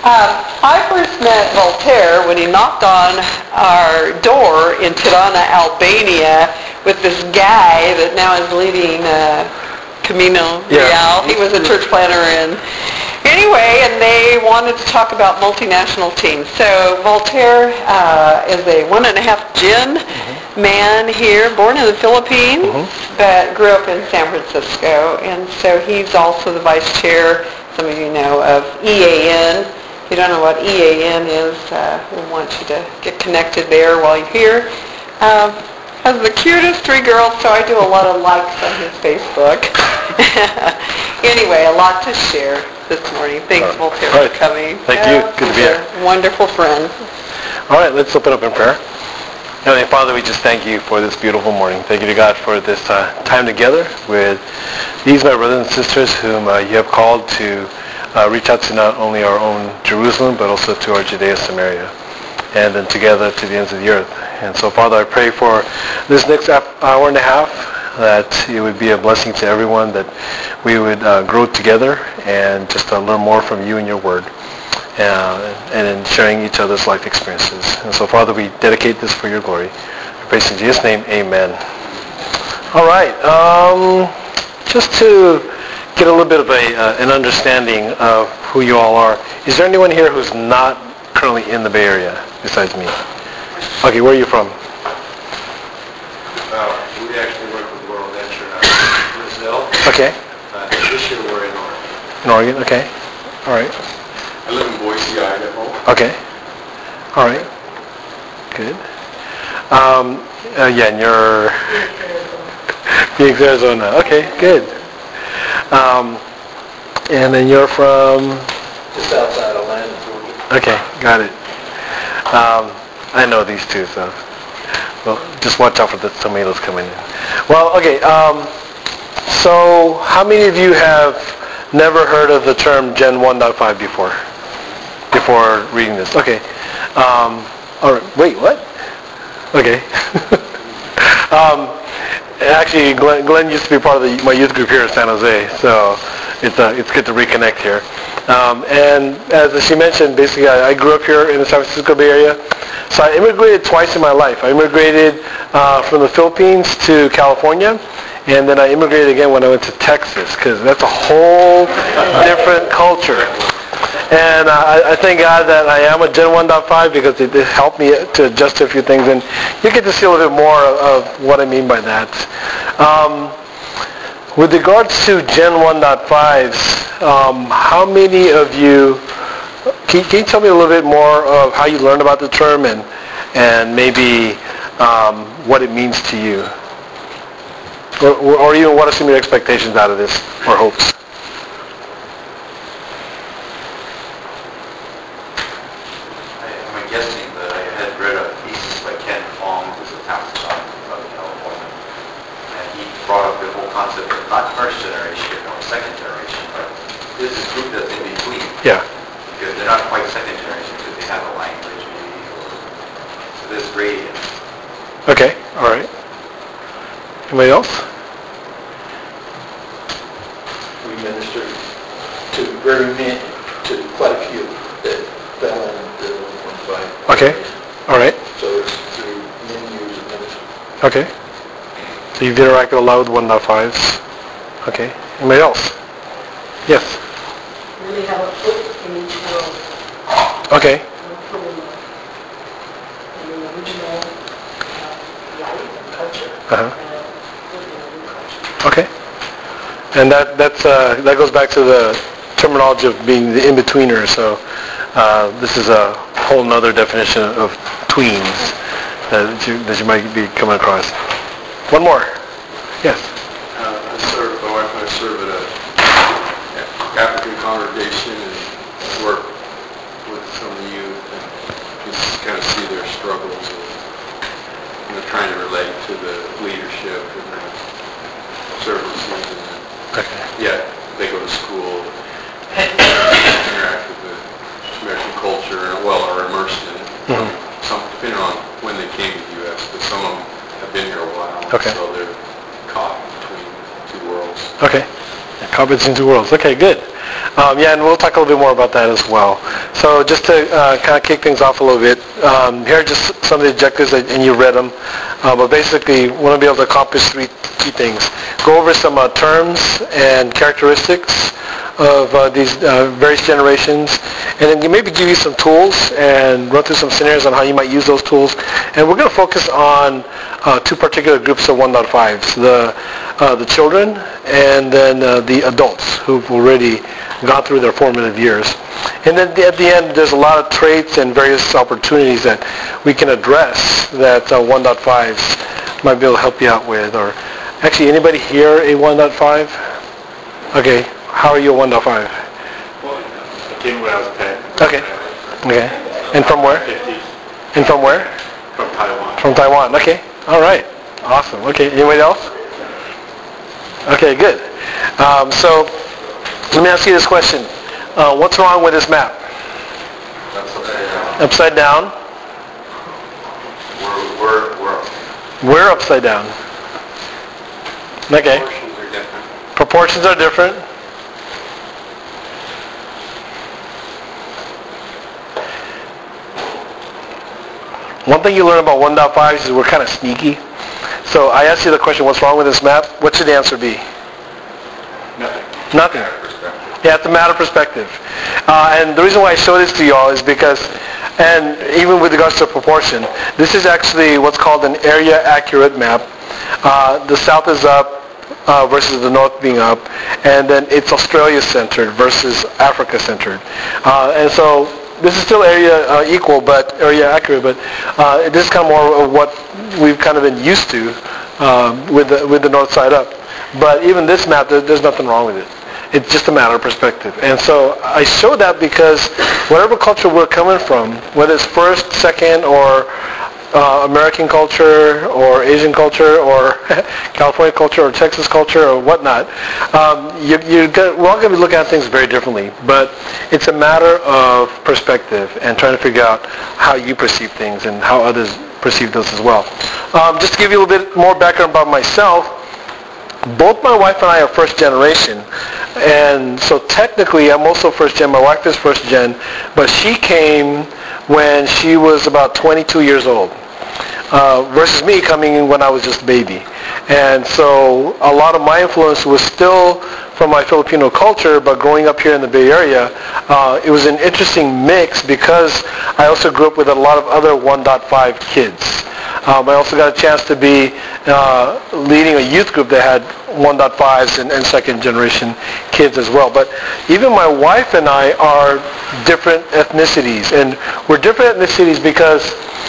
I first met Voltaire when he knocked on our door in Tirana, Albania, with this guy that now is leading Camino Real. He was a church planter anyway, and they wanted to talk about multinational teams. So Voltaire is a 1.5 gin man here, born in the Philippines, but grew up in San Francisco. And so he's also the vice chair, some of you know, of EAN. If you don't know what EAN is, we want you to get connected there while you're here. Has the cutest 3 girls, so I do a lot of likes on his Facebook. Anyway, a lot to share this morning. Thanks, Voltaire, for coming. Thank you. Good to be here. Wonderful friend. All right, let's open up in prayer. Heavenly Father, we just thank you for this beautiful morning. Thank you to God for this time together with these my brothers and sisters whom you have called to reach out to not only our own Jerusalem, but also to our Judea, Samaria, and then together to the ends of the earth. And so, Father, I pray for this next hour and a half that it would be a blessing to everyone, that we would grow together and just learn more from you and your word, and in sharing each other's life experiences. And so, Father, we dedicate this for your glory. I pray in Jesus' name, amen. All right. Just to get a little bit of an understanding of who you all are, is there anyone here who's not currently in the Bay Area besides me? Okay, where are you from? We actually work with World Venture in Brazil. Okay. This year we're in Oregon. In Oregon, okay. All right. I live in Boise, Idaho. Okay. All right. Good. Yeah, and you're Phoenix, Arizona. Okay, good. And then you're from? Just outside Atlanta, Georgia. Okay, got it. I know these two, so well, just watch out for the tomatoes coming in. Well, okay. So how many of you have never heard of the term Gen 1.5 before reading this? Okay. All right. Wait, what? Okay. Actually, Glenn used to be part of my youth group here in San Jose, so it's good to reconnect here. And as she mentioned, basically I grew up here in the San Francisco Bay Area. So I immigrated twice in my life. I immigrated from the Philippines to California, and then I immigrated again when I went to Texas, because that's a whole different culture. And I thank God that I am a Gen 1.5 because it helped me to adjust to a few things, and you get to see a little bit more of what I mean by that. With regards to Gen 1.5s, how many of you, can you tell me a little bit more of how you learned about the term and maybe what it means to you? Or even what are some of your expectations out of this, or hopes? I'm guessing that I had read a thesis by Ken Fong, who's a tax economist in Southern California, and he brought up the whole concept of not first generation or second generation, but this is a group that's in between. Yeah. Because they're not quite second generation because they have a language maybe, so there's gradient. Okay, all right. Anybody else? We ministered to quite a few that fell into the 1.5. Okay, all right. So it's through many years of ministry. Okay. So you've interacted a lot with 1.5s. Okay. Anybody else? Yes. Really have a foot in each world. Okay. In the original life and culture, Uh-huh. and a foot in a new culture. Okay. And that goes back to the terminology of being the in-betweener. So this is a whole nother definition of tweens that you might be coming across. One more. Yes. My wife and I serve at an African congregation and work with some of the youth and just kind of see their struggles of trying to relate to the leadership and the services and yet they go to school, interact with the American culture, are immersed in it. Some, depending on when they came to the U.S., but some of them have been here a while, so they're caught between two worlds. Okay. Caught between two worlds. Okay, good. And we'll talk a little bit more about that as well. So just to kind of kick things off a little bit, here are just some of the objectives, and you read them. But basically, we want to be able to accomplish three key things. Go over some terms and characteristics of these various generations, and then maybe give you some tools and run through some scenarios on how you might use those tools. And we're going to focus on two particular groups of 1.5s, the children and then the adults who've already gone through their formative years. And then at the end, there's a lot of traits and various opportunities that we can address that 1.5s might be able to help you out with. Or actually, anybody here a 1.5? Okay, how are you a 1.5? Well, I came when I was 10. Okay. Okay. And from where? 50s. And from where? From Taiwan. From Taiwan. Okay. All right. Awesome. Okay. Anybody else? Okay, good. So let me ask you this question. What's wrong with this map? Upside down. We're upside down. Okay. Proportions are different. One thing you learn about 1.5s is we're kind of sneaky. So I asked you the question, what's wrong with this map? What should the answer be? Nothing. Yeah, it's a matter of perspective. And the reason why I show this to y'all is because, and even with regards to proportion, this is actually what's called an area accurate map. The south is up versus the north being up, and then it's Australia centered versus Africa centered. And so this is still area equal, but area accurate, but this is kind of more of what we've kind of been used to with the north side up. But even this map, there's nothing wrong with it. It's just a matter of perspective. And so I show that because whatever culture we're coming from, whether it's first, second, or American culture, or Asian culture, or California culture, or Texas culture, or whatnot, we're all going to be looking at things very differently. But it's a matter of perspective and trying to figure out how you perceive things and how others perceive those as well. Just to give you a little bit more background about myself, both my wife and I are first generation, and so technically I'm also first gen. My wife is first gen, but she came when she was about 22 years old, versus me coming in when I was just a baby. And so a lot of my influence was still from my Filipino culture, but growing up here in the Bay Area, it was an interesting mix because I also grew up with a lot of other 1.5 kids. I also got a chance to be leading a youth group that had 1.5s and second generation kids as well. But even my wife and I are different ethnicities. And we're different ethnicities because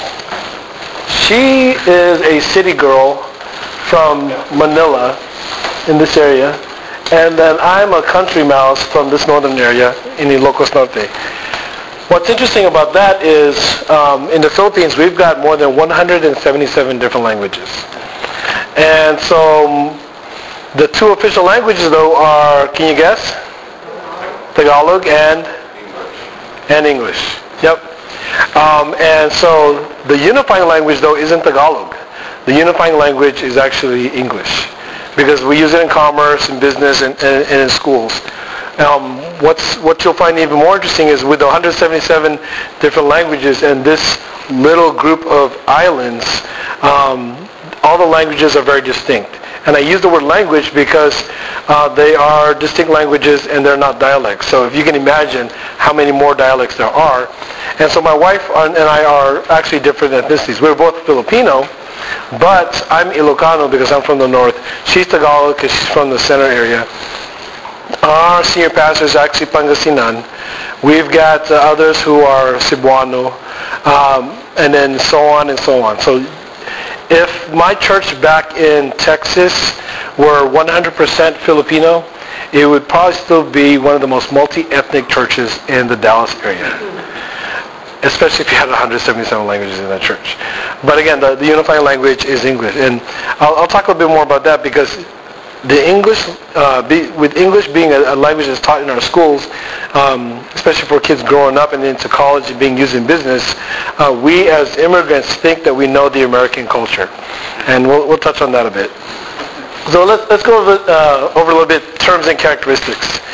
she is a city girl from Manila in this area. And then I'm a country mouse from this northern area in Ilocos Norte. What's interesting about that is in the Philippines, we've got more than 177 different languages. And so the two official languages, though, are, can you guess? Tagalog and English. Yep. And so the unifying language, though, isn't Tagalog. The unifying language is actually English because we use it in commerce, in business, and in schools. What you'll find even more interesting is with the 177 different languages and this little group of islands, all the languages are very distinct. And I use the word language because they are distinct languages and they're not dialects. So if you can imagine how many more dialects there are. And so my wife and I are actually different ethnicities. We're both Filipino, but I'm Ilocano because I'm from the north. She's Tagalog because she's from the center area. Our senior pastor is actually Pangasinan. We've got others who are Cebuano, and then so on and so on. So if my church back in Texas were 100% Filipino, it would probably still be one of the most multi-ethnic churches in the Dallas area, especially if you had 177 languages in that church. But again, the unifying language is English. And I'll talk a little bit more about that because the English, with English being a language that's taught in our schools, especially for kids growing up and into college and being used in business, we as immigrants think that we know the American culture. And we'll touch on that a bit. So let's go over a little bit terms and characteristics.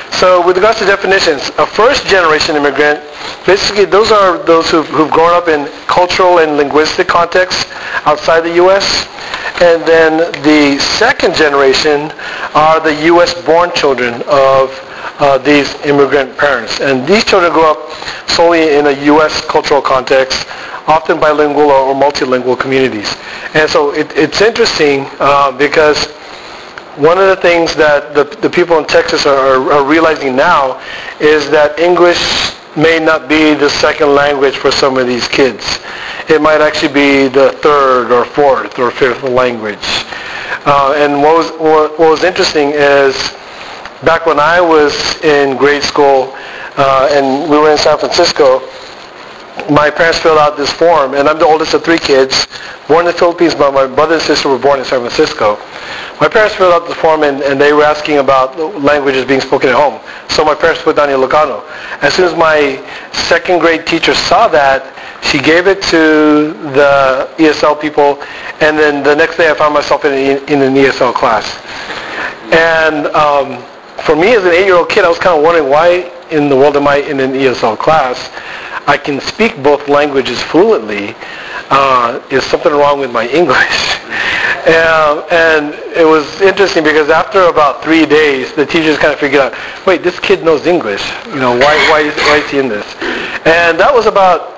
So with regards to definitions, a first-generation immigrant, basically those are those who've grown up in cultural and linguistic contexts outside the U.S. And then the second generation are the U.S.-born children of these immigrant parents. And these children grew up solely in a U.S. cultural context, often bilingual or multilingual communities. And so it's interesting because one of the things that the people in Texas are realizing now is that English may not be the second language for some of these kids. It might actually be the third or fourth or fifth language. And what was interesting is back when I was in grade school and we were in San Francisco, my parents filled out this form, and I'm the oldest of three kids, born in the Philippines, but my brother and sister were born in San Francisco. My parents filled out the form, and they were asking about languages being spoken at home. So my parents put down Ilocano. As soon as my second grade teacher saw that, she gave it to the ESL people, and then the next day I found myself in an ESL class. And for me as an 8-year-old kid, I was kind of wondering why in the world am I in an ESL class? I can speak both languages fluently. Is something wrong with my English? And it was interesting because after about 3 days, the teachers kind of figured out, wait, this kid knows English. Why is he in this? And that was about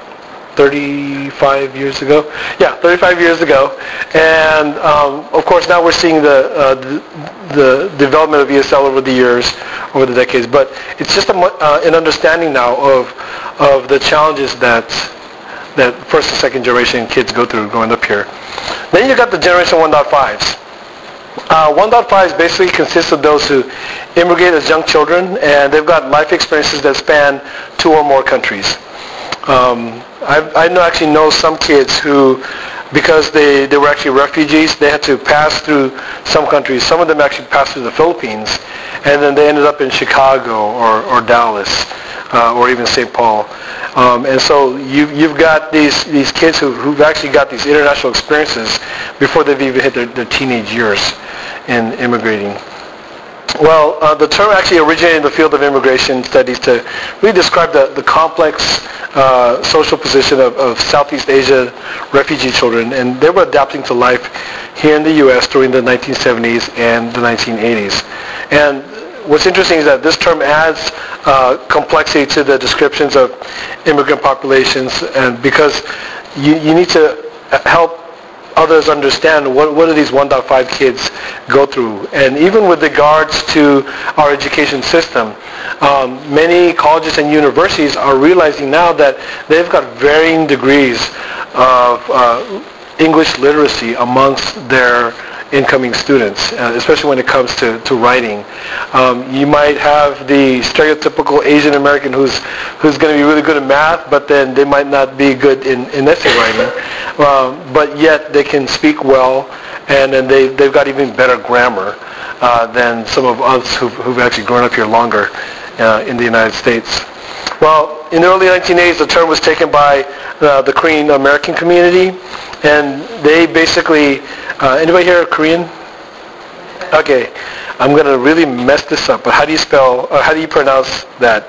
35 years ago. Yeah, 35 years ago. And of course now we're seeing the development of ESL over the years, over the decades. But it's just an understanding now of the challenges that first and second generation kids go through growing up here. Then you got the generation 1.5s. 1.5s basically consists of those who immigrate as young children, and they've got life experiences that span 2 or more countries. I actually know some kids who, because they were actually refugees, they had to pass through some countries. Some of them actually passed through the Philippines, and then they ended up in Chicago or Dallas or even St. Paul. And so you've got these kids who've actually got these international experiences before they've even hit their teenage years in immigrating. Well, the term actually originated in the field of immigration studies to really describe the complex social position of Southeast Asia refugee children, and they were adapting to life here in the U.S. during the 1970s and the 1980s. And what's interesting is that this term adds complexity to the descriptions of immigrant populations, and because you need to help others understand what do these 1.5 kids go through. And even with regards to our education system, many colleges and universities are realizing now that they've got varying degrees of English literacy amongst their incoming students, especially when it comes to writing. You might have the stereotypical Asian American who's going to be really good at math, but then they might not be good in essay writing. But yet they can speak well, and then they've got even better grammar than some of us who've actually grown up here longer in the United States. Well, in the early 1980s, the term was taken by the Korean American community, and they basically, anybody here Korean? Okay, I'm going to really mess this up, but how do you pronounce that?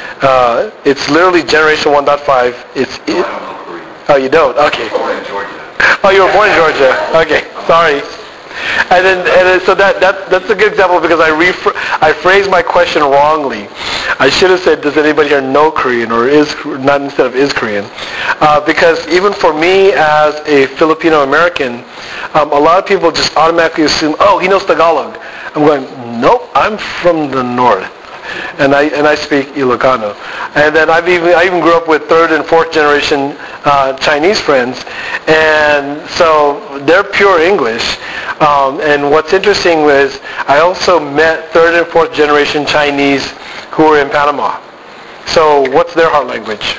It's literally generation 1.5. I don't know Korean. Oh, you don't? Okay. I was born in Georgia. Oh, you were born in Georgia. Okay, sorry. And then so that's a good example because I phrased my question wrongly. I should have said, does anybody here know Korean, or not instead of is Korean? Because even for me as a Filipino American, a lot of people just automatically assume, oh, he knows Tagalog. I'm going, nope, I'm from the north. And I speak Ilocano. And then I even grew up with third and fourth generation Chinese friends, and so they're pure English. And what's interesting was I also met third and fourth generation Chinese who were in Panama. So what's their heart language?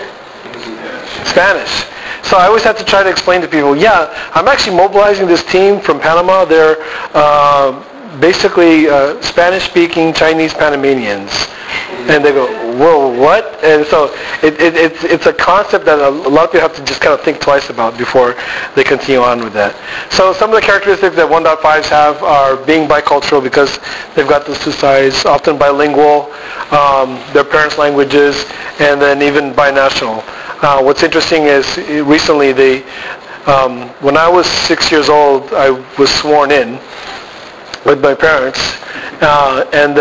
Spanish. So I always have to try to explain to people, yeah, I'm actually mobilizing this team from Panama. They're basically Spanish-speaking Chinese Panamanians. And they go, whoa, what? And so it's a concept that a lot of people have to just kind of think twice about before they continue on with that. So some of the characteristics that 1.5s have are being bicultural because they've got those two sides, often bilingual, their parents' languages, and then even binational. What's interesting is recently when I was 6 years old, I was sworn in with my parents, and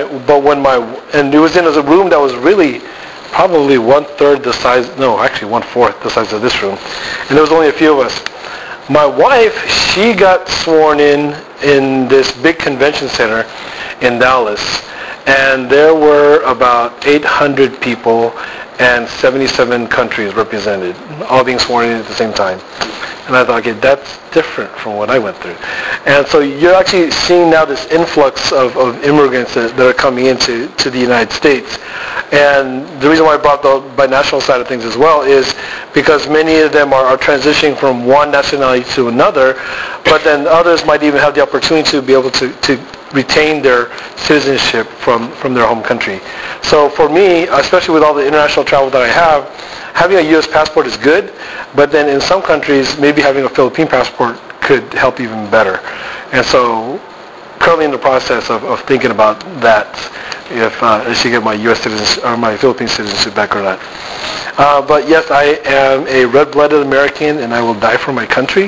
it was in a room that was really probably 1/3 the size, no, actually 1/4 the size of this room, and there was only a few of us. My wife, she got sworn in this big convention center in Dallas, and there were about 800 people and 77 countries represented, all being sworn in at the same time. And I thought, okay, that's different from what I went through. And so you're actually seeing now this influx of immigrants that are coming into the United States. And the reason why I brought the binational side of things as well is because many of them are transitioning from one nationality to another, but then others might even have the opportunity to be able to retain their citizenship from their home country. So for me, especially with all the international travel that I have, having a U.S. passport is good, but then in some countries, maybe having a Philippine passport could help even better. And so currently in the process of thinking about that, if I should get my U.S. citizenship or my Philippine citizenship back or not. But yes, I am a red-blooded American, and I will die for my country.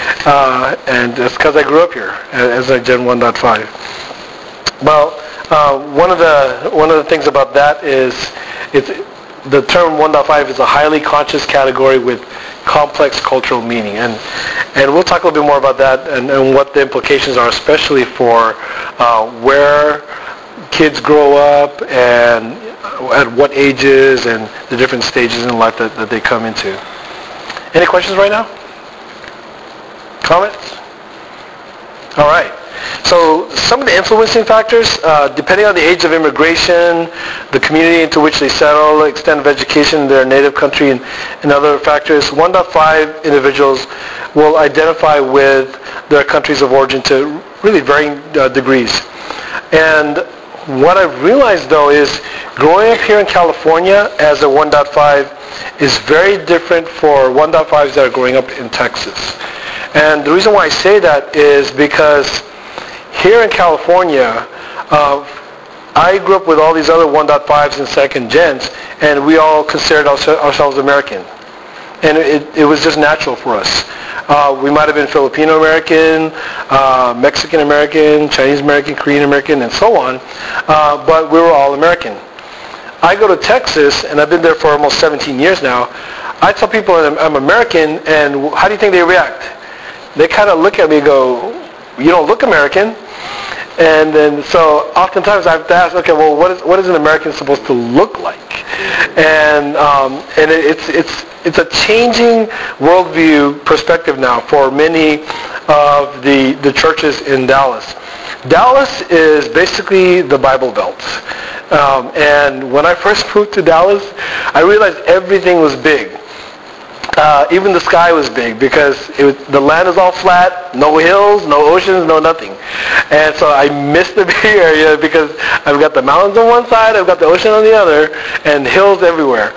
And that's because I grew up here as a Gen 1.5. Well, one of the things about that is the term 1.5 is a highly conscious category with complex cultural meaning, and we'll talk a little bit more about that and what the implications are, especially for where kids grow up and at what ages and the different stages in life that they come into. Any questions right now? Comments? All right. So some of the influencing factors, depending on the age of immigration, the community into which they settle, the extent of education in their native country, and other factors, 1.5 individuals will identify with their countries of origin to really varying degrees. And what I've realized, though, is growing up here in California as a 1.5 is very different for 1.5s that are growing up in Texas. And the reason why I say that is because here in California, I grew up with all these other 1.5s and second gens, and we all considered ourselves American. And it was just natural for us. We might have been Filipino American, Mexican American, Chinese American, Korean American, and so on, but we were all American. I go to Texas, and I've been there for almost 17 years now. I tell people I'm American, and how do you think they react? They kind of look at me and go, "You don't look American." And then so oftentimes I have to ask, okay, well, what is an American supposed to look like? And it's a changing worldview perspective now for many of the churches in Dallas. Dallas is basically the Bible Belt. And when I first moved to Dallas, I realized everything was big. Even the sky was big because the land is all flat, no hills, no oceans, no nothing. And so I missed the Bay Area because I've got the mountains on one side, I've got the ocean on the other, and hills everywhere.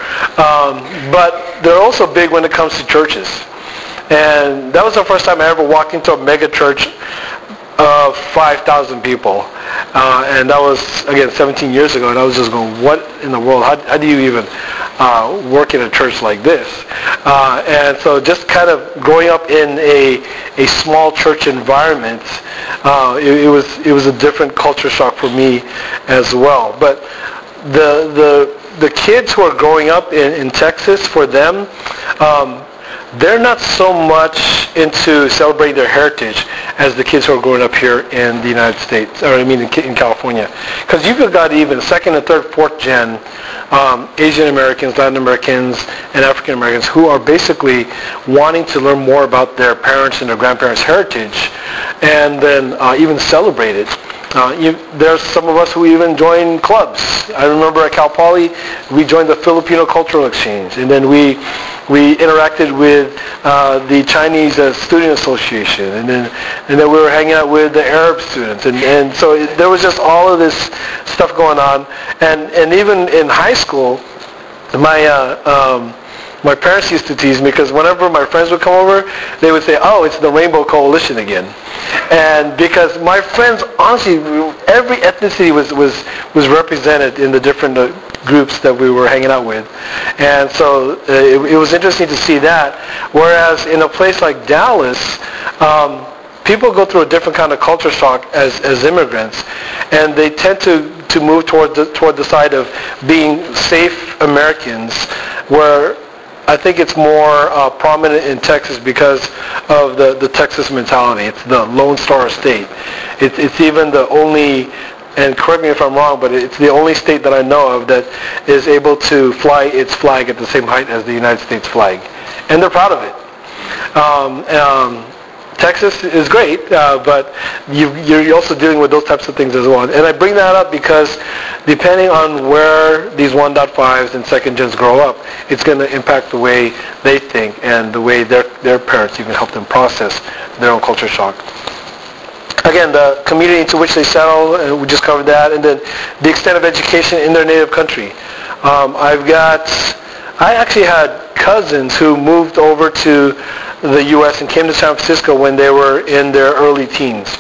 But they're also big when it comes to churches. And that was the first time I ever walked into a mega church of 5,000 people. And that was, again, 17 years ago, and I was just going, what in the world? How do you even work in a church like this? And so just kind of growing up in a small church environment, it was a different culture shock for me as well. But the kids who are growing up in Texas, for them, they're not so much into celebrating their heritage as the kids who are growing up here in the United States, or I mean in California. Because you've got even second and third, fourth gen Asian Americans, Latin Americans, and African Americans who are basically wanting to learn more about their parents' and their grandparents' heritage and then even celebrate it. There's some of us who even join clubs. I remember at Cal Poly, we joined the Filipino Cultural Exchange, and then we interacted with the Chinese Student Association, and then we were hanging out with the Arab students, and so there was just all of this stuff going on, and even in high school, my parents used to tease me because whenever my friends would come over, they would say, "Oh, it's the Rainbow Coalition again," and because my friends, honestly, every ethnicity was represented in the different groups that we were hanging out with, and so it was interesting to see that. Whereas in a place like Dallas, people go through a different kind of culture shock as immigrants, and they tend to move toward the side of being safe Americans, where I think it's more prominent in Texas because of the Texas mentality. It's the Lone Star State. It's even the only, and correct me if I'm wrong, but it's the only state that I know of that is able to fly its flag at the same height as the United States flag. And they're proud of it. Texas is great, but you're also dealing with those types of things as well. And I bring that up because depending on where these 1.5s and second gens grow up, it's going to impact the way they think and the way their parents even help them process their own culture shock. Again, the community into which they settle, and we just covered that, and then the extent of education in their native country. I actually had cousins who moved over to the U.S. and came to San Francisco when they were in their early teens.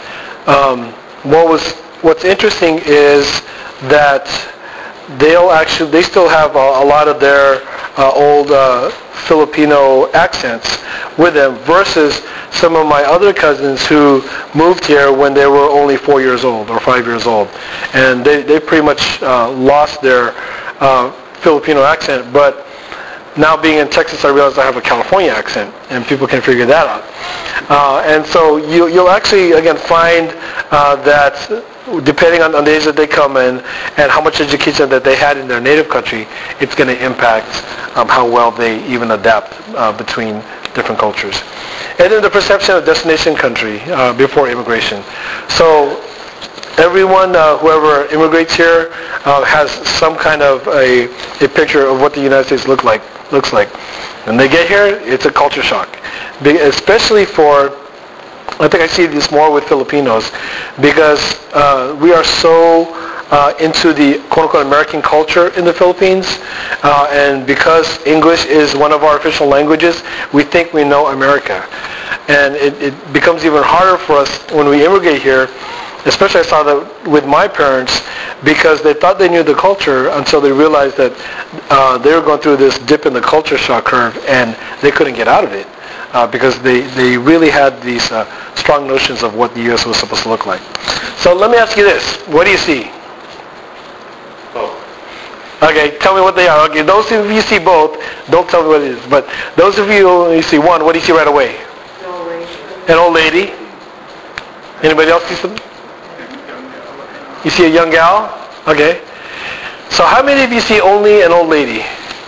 What's interesting is that they still have a lot of their old Filipino accents with them versus some of my other cousins who moved here when they were only 4 years old or 5 years old, and they pretty much lost their Filipino accent. But now being in Texas, I realize I have a California accent, and people can figure that out. And so you'll actually, again, find that depending on the age that they come in and how much education that they had in their native country, it's going to impact how well they even adapt between different cultures. And then the perception of destination country before immigration. So everyone, whoever immigrates here, has some kind of a picture of what the United States looks like. When they get here, it's a culture shock, especially for. I think I see this more with Filipinos because we are so into the quote-unquote American culture in the Philippines, and because English is one of our official languages, we think we know America, and it becomes even harder for us when we immigrate here. Especially I saw that with my parents because they thought they knew the culture until they realized that they were going through this dip in the culture shock curve and they couldn't get out of it because they really had these strong notions of what the U.S. was supposed to look like. So let me ask you this. What do you see? Both. Okay, tell me what they are. Okay, those of you see both, don't tell me what it is. But those of you who only see one, what do you see right away? An old lady. Anybody else see something? You see a young gal? Okay. So how many of you see only an old lady?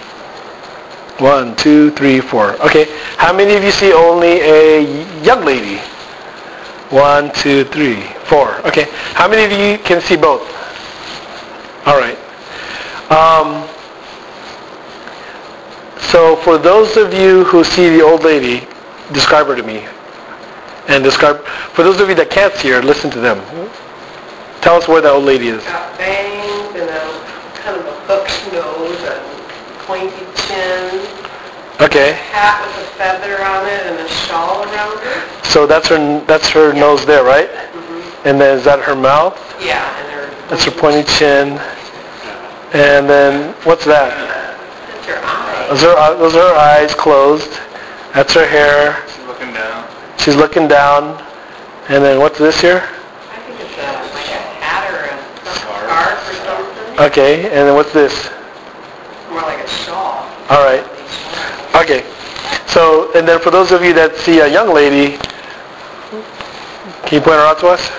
1, 2, 3, 4. Okay. How many of you see only a young lady? 1, 2, 3, 4. Okay. How many of you can see both? All right. So for those of you who see the old lady, describe her to me. And for those of you that can't see her, listen to them. Tell us where that old lady is. Got bangs and a kind of a hooked nose and pointy chin. Okay. A hat with a feather on it and a shawl around it. So that's her nose there, right? Mm-hmm. And then is that her mouth? Yeah, and that's her pointy chin. And then what's that? That's her eyes. Those are her eyes closed. That's her hair. She's looking down. She's looking down. And then what's this here? I think it's like a hat or a scarf or something. Okay, and then what's this? More like a shawl. All right. Okay. So, and then for those of you that see a young lady, can you point her out to us?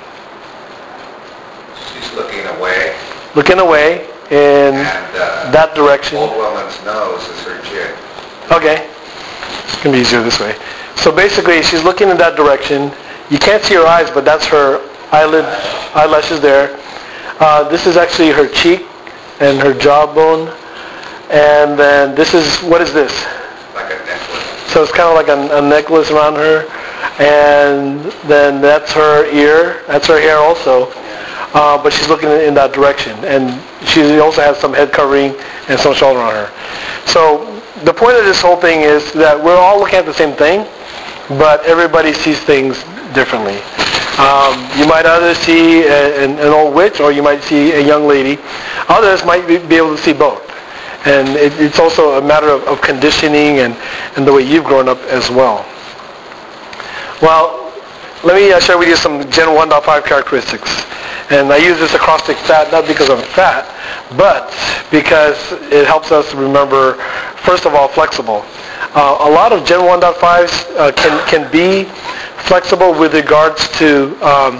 She's looking away. Looking away in that direction. The old woman's nose is her chin. Okay. It's going to be easier this way. So basically, she's looking in that direction. You can't see her eyes, but that's her eyelashes there. This is actually her cheek and her jawbone. And then what is this? Like a necklace. So it's kind of like a necklace around her. And then that's her ear. That's her hair also. But she's looking in that direction. And she also has some head covering and some shoulder on her. So the point of this whole thing is that we're all looking at the same thing, but everybody sees things differently. You might either see an old witch or you might see a young lady. Others might be able to see both. And it's also a matter of conditioning and the way you've grown up as well. Well, let me share with you some Gen 1.5 characteristics. And I use this acrostic FAT not because I'm fat, but because it helps us remember, first of all, flexible. A lot of Gen 1.5s can be flexible with regards to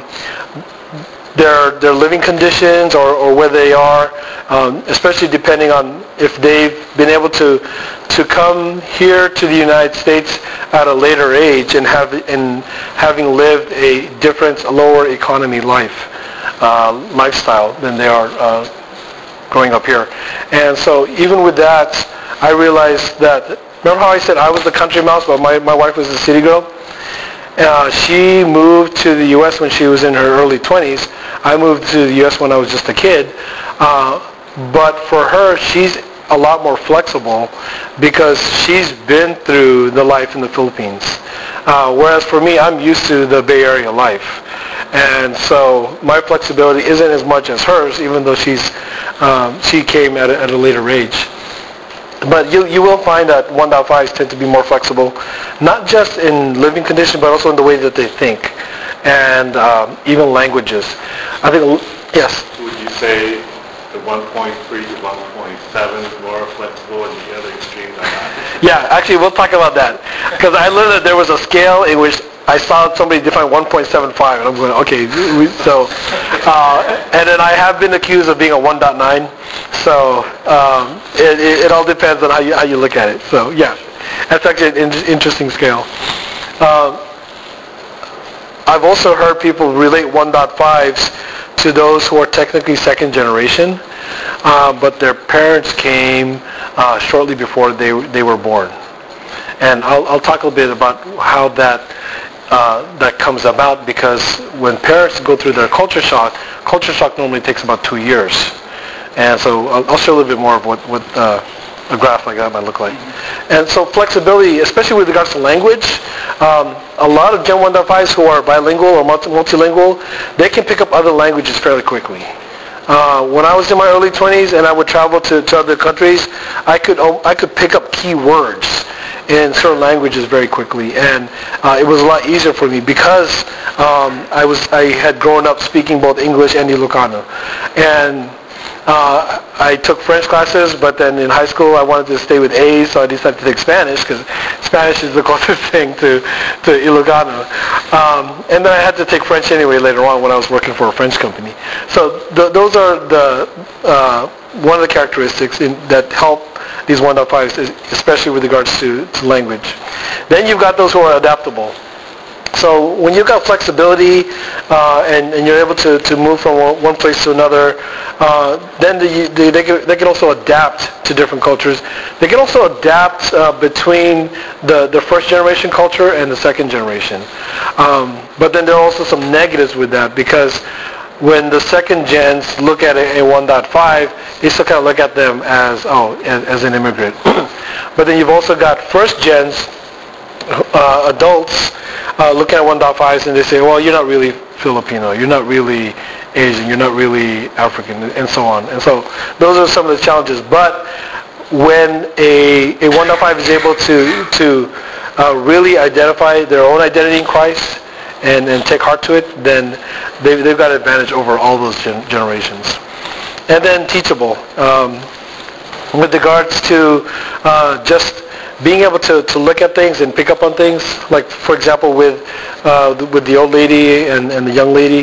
their living conditions or where they are, especially depending on if they've been able to come here to the United States at a later age and having lived a different, lower economy lifestyle than they are growing up here. And so even with that, I realized that, remember how I said I was the country mouse, but my wife was the city girl? She moved to the U.S. when she was in her early 20s. I moved to the U.S. when I was just a kid. But for her, she's a lot more flexible because she's been through the life in the Philippines. Whereas for me, I'm used to the Bay Area life. And so my flexibility isn't as much as hers, even though she came at a later age. But you will find that 1.5s tend to be more flexible, not just in living conditions, but also in the way that they think, and even languages. I think, yes? Would you say the 1.3 to 1.7 is more flexible and the other extremes are not? Yeah, actually, we'll talk about that. Because I learned that there was a scale in which I saw somebody define 1.75, and I'm going, okay, so, and then I have been accused of being a 1.9, so it all depends on how you look at it. So, yeah, that's actually an interesting scale. I've also heard people relate 1.5s to those who are technically second generation, but their parents came shortly before they were born. And I'll talk a little bit about how that comes about, because when parents go through their culture shock normally takes about 2 years. And so I'll show a little bit more of what a graph like that might look like. And so flexibility, especially with regards to language, a lot of Gen 1.5s who are bilingual or multilingual, they can pick up other languages fairly quickly. When I was in my early 20s and I would travel to other countries, I could pick up key words in certain languages very quickly, and it was a lot easier for me because I had grown up speaking both English and Ilocano. And I took French classes, but then in high school I wanted to stay with A's, so I decided to take Spanish because Spanish is the closest thing to Ilocano. And then I had to take French anyway later on when I was working for a French company. So those are one of the characteristics that help these 1.5s, especially with regards to language. Then you've got those who are adaptable. So when you've got flexibility and you're able to move from one place to another, then they can also adapt to different cultures. They can also adapt between the first generation culture and the second generation. But then there are also some negatives with that, because when the second gens look at a 1.5, they still kind of look at them as an immigrant. But then you've also got first gens, adults, look at 1.5s and they say, well, you're not really Filipino, you're not really Asian, you're not really African, and so on. And so those are some of the challenges. But when a 1.5 is able to really identify their own identity in Christ and take heart to it, then they've got an advantage over all those generations. And then teachable. With regards to just being able to look at things and pick up on things, like for example with the old lady and the young lady,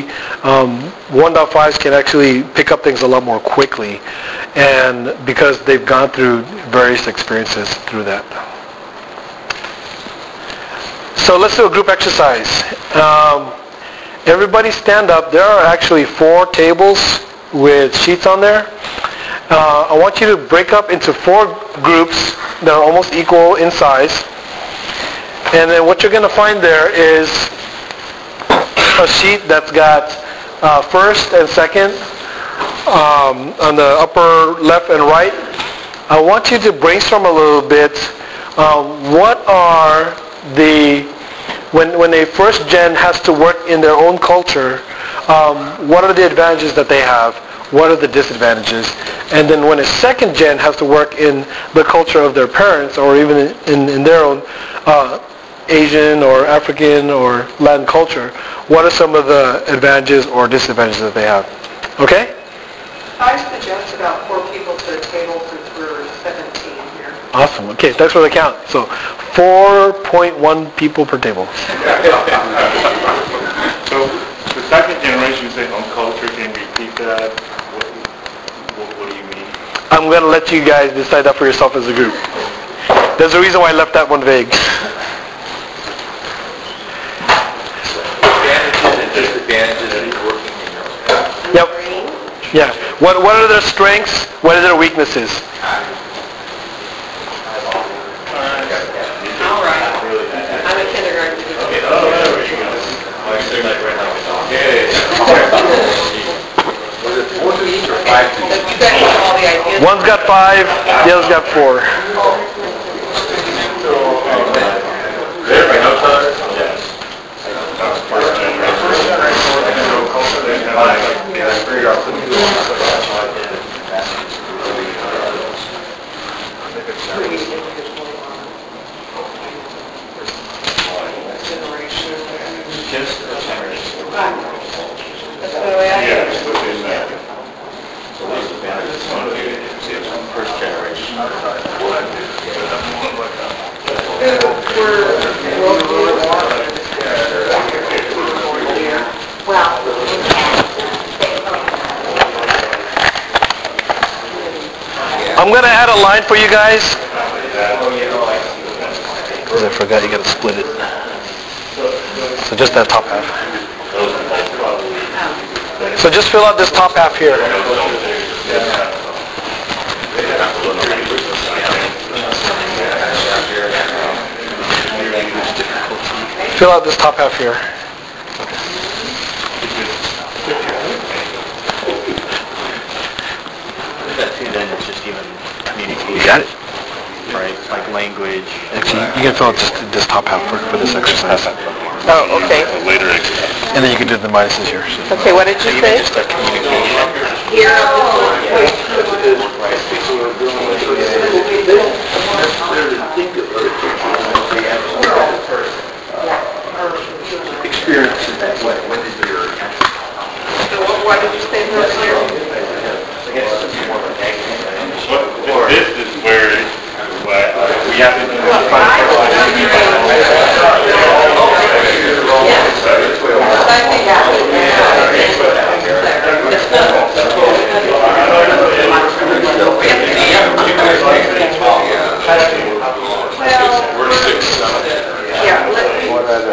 1.5s can actually pick up things a lot more quickly, and because they've gone through various experiences through that. So let's do a group exercise. everybody stand up. There are actually 4 tables with sheets on there. I want you to break up into 4 groups that are almost equal in size. And then what you're going to find there is a sheet that's got first and second on the upper left and right. I want you to brainstorm a little bit. What are when a first gen has to work in their own culture, what are the advantages that they have? What are the disadvantages? And then when a second gen has to work in the culture of their parents or even in their own Asian or African or Latin culture, what are some of the advantages or disadvantages that they have? Okay? I suggest about 4 people to a table since we're 17 here. Awesome. Okay, thanks for the count. So 4.1 people per table. So the second generation, you say home culture, can you repeat that? What do you mean? I'm going to let you guys decide that for yourself as a group. There's a reason why I left that one vague. Advantages and disadvantages of working in your own. Yep. Yeah. What are their strengths? What are their weaknesses? All right. I'm a kindergarten teacher. Oh, there we go. Was it 4 to each or 5 to each? You guys have all the ideas. One's got 5, the other's got 4. Just a generation. That's the way I am. So those advantages first generation. I'm going to add a line for you guys. Because I forgot you got to split it. So just that top half. So just fill out this top half here. Fill out this top half here. That too then is just even communication. You got it? Right? Like language. Actually, you can fill out just this top half for this exercise. Oh, okay. Later. And then you can do the minuses here. So. Okay, what did you say? Just that communication. Here. People are doing it, they don't necessarily think of other people unless they actually experience it. When did your So what did you say earlier? I guess it's just more of a negative. This is where we have to We're 6, 7. Yeah, let me.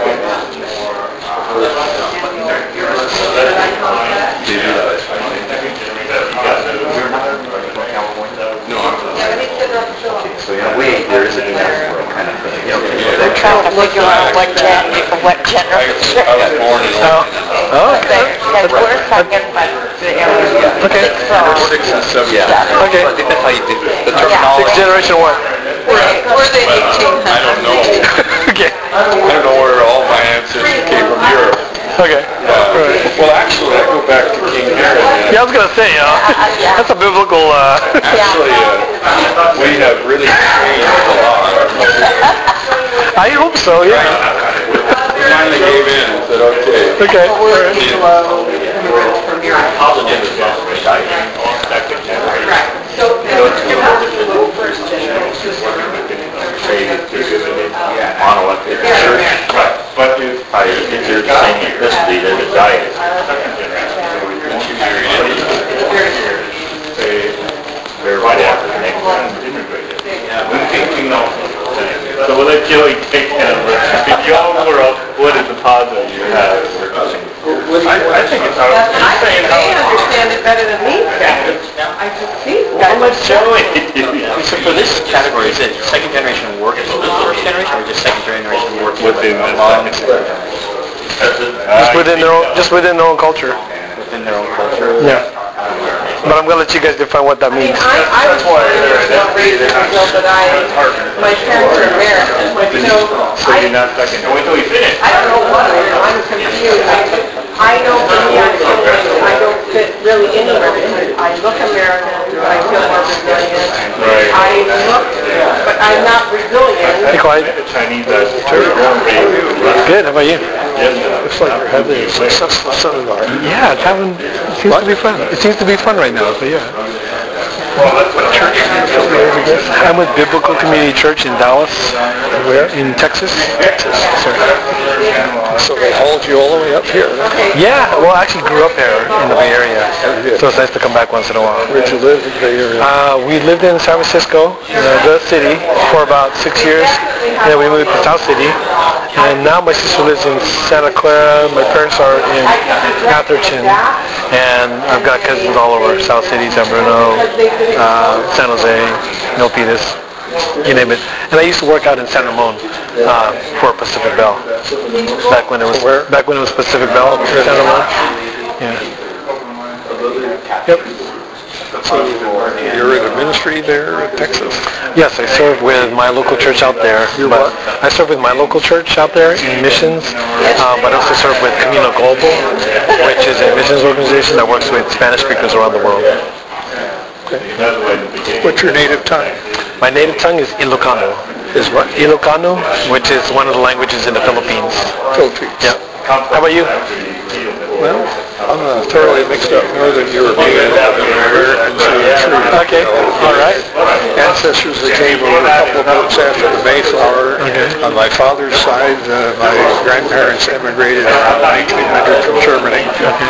No, so in a way, there is a diaspora kind of thing. I'm trying to figure out what generation. I was born in Because we're second, but Okay. 6 and 7. Yeah. Okay. I think that's how you do the Sixth terminology. generation what? we're the 1800s. I don't know. Okay. I don't know where all my ancestors came from Europe. Okay. Well, actually, I go back to King Herod. Yeah, I was going to say, that's a biblical... Actually, we have really changed a lot. I hope so, yeah. We finally gave in and said, okay. Okay. From your Right. So you're working with first generation. monolithic church. Right. But if you're the same ethnicity, then the diet is second generation. They're right after the next one immigrated. We know. So we'll let Joey take care of it. In your world, what is the positive you have? I think it's They understand it better than these guys. I just, these guys are So for this category, is it second generation working with the first generation, or just second generation working within the just within their own culture. within their own culture? Yeah. But I'm going to let you guys define what that I mean, means. I was born raised in Brazil, but my parents are American. So you're not second. Wait till we finish. I don't know what I am. I'm confused. I know for me, I feel like I don't fit really anywhere because I look American, but I feel more Brazilian. Right. I look, but I'm not Brazilian. Be quiet. Chinese Good. How about you? Looks like you're having a successful seminar. Yeah, it's having. It seems to be fun. It seems to be fun right now. So yeah. What church are you affiliated with? I'm with Biblical Community Church in Dallas. Where? In Texas. Texas. Sorry. So they hauled you all the way up here. Yeah. Well, I actually grew up here in the Bay Area, so it's nice to come back once in a while. Where'd you live in the Bay Area? We lived in San Francisco, the city, for about 6 years. And then we moved to South City. And now my sister lives in Santa Clara. My parents are in Atherton. And I've got cousins all over South City, San Bruno, San Jose, Milpitas, you name it. And I used to work out in San Ramon for Pacific Bell. Back when it was Pacific Bell, San Ramon. Yeah. Yep. So you're in a ministry there in Texas? Yes, I serve with my local church out there. But I serve with my local church out there in missions, but I also serve with Camino Global, which is a missions organization that works with Spanish speakers around the world. Okay. What's your native tongue? My native tongue is Ilocano. Is what? Ilocano, which is one of the languages in the Philippines. Philippines. Yeah. How about you? Well, I'm a thoroughly mixed up Northern European American tree. Okay. All right. Ancestors that came over a couple of boats after the Mayflower. Okay. On my father's side, my grandparents emigrated in 1900 from Germany.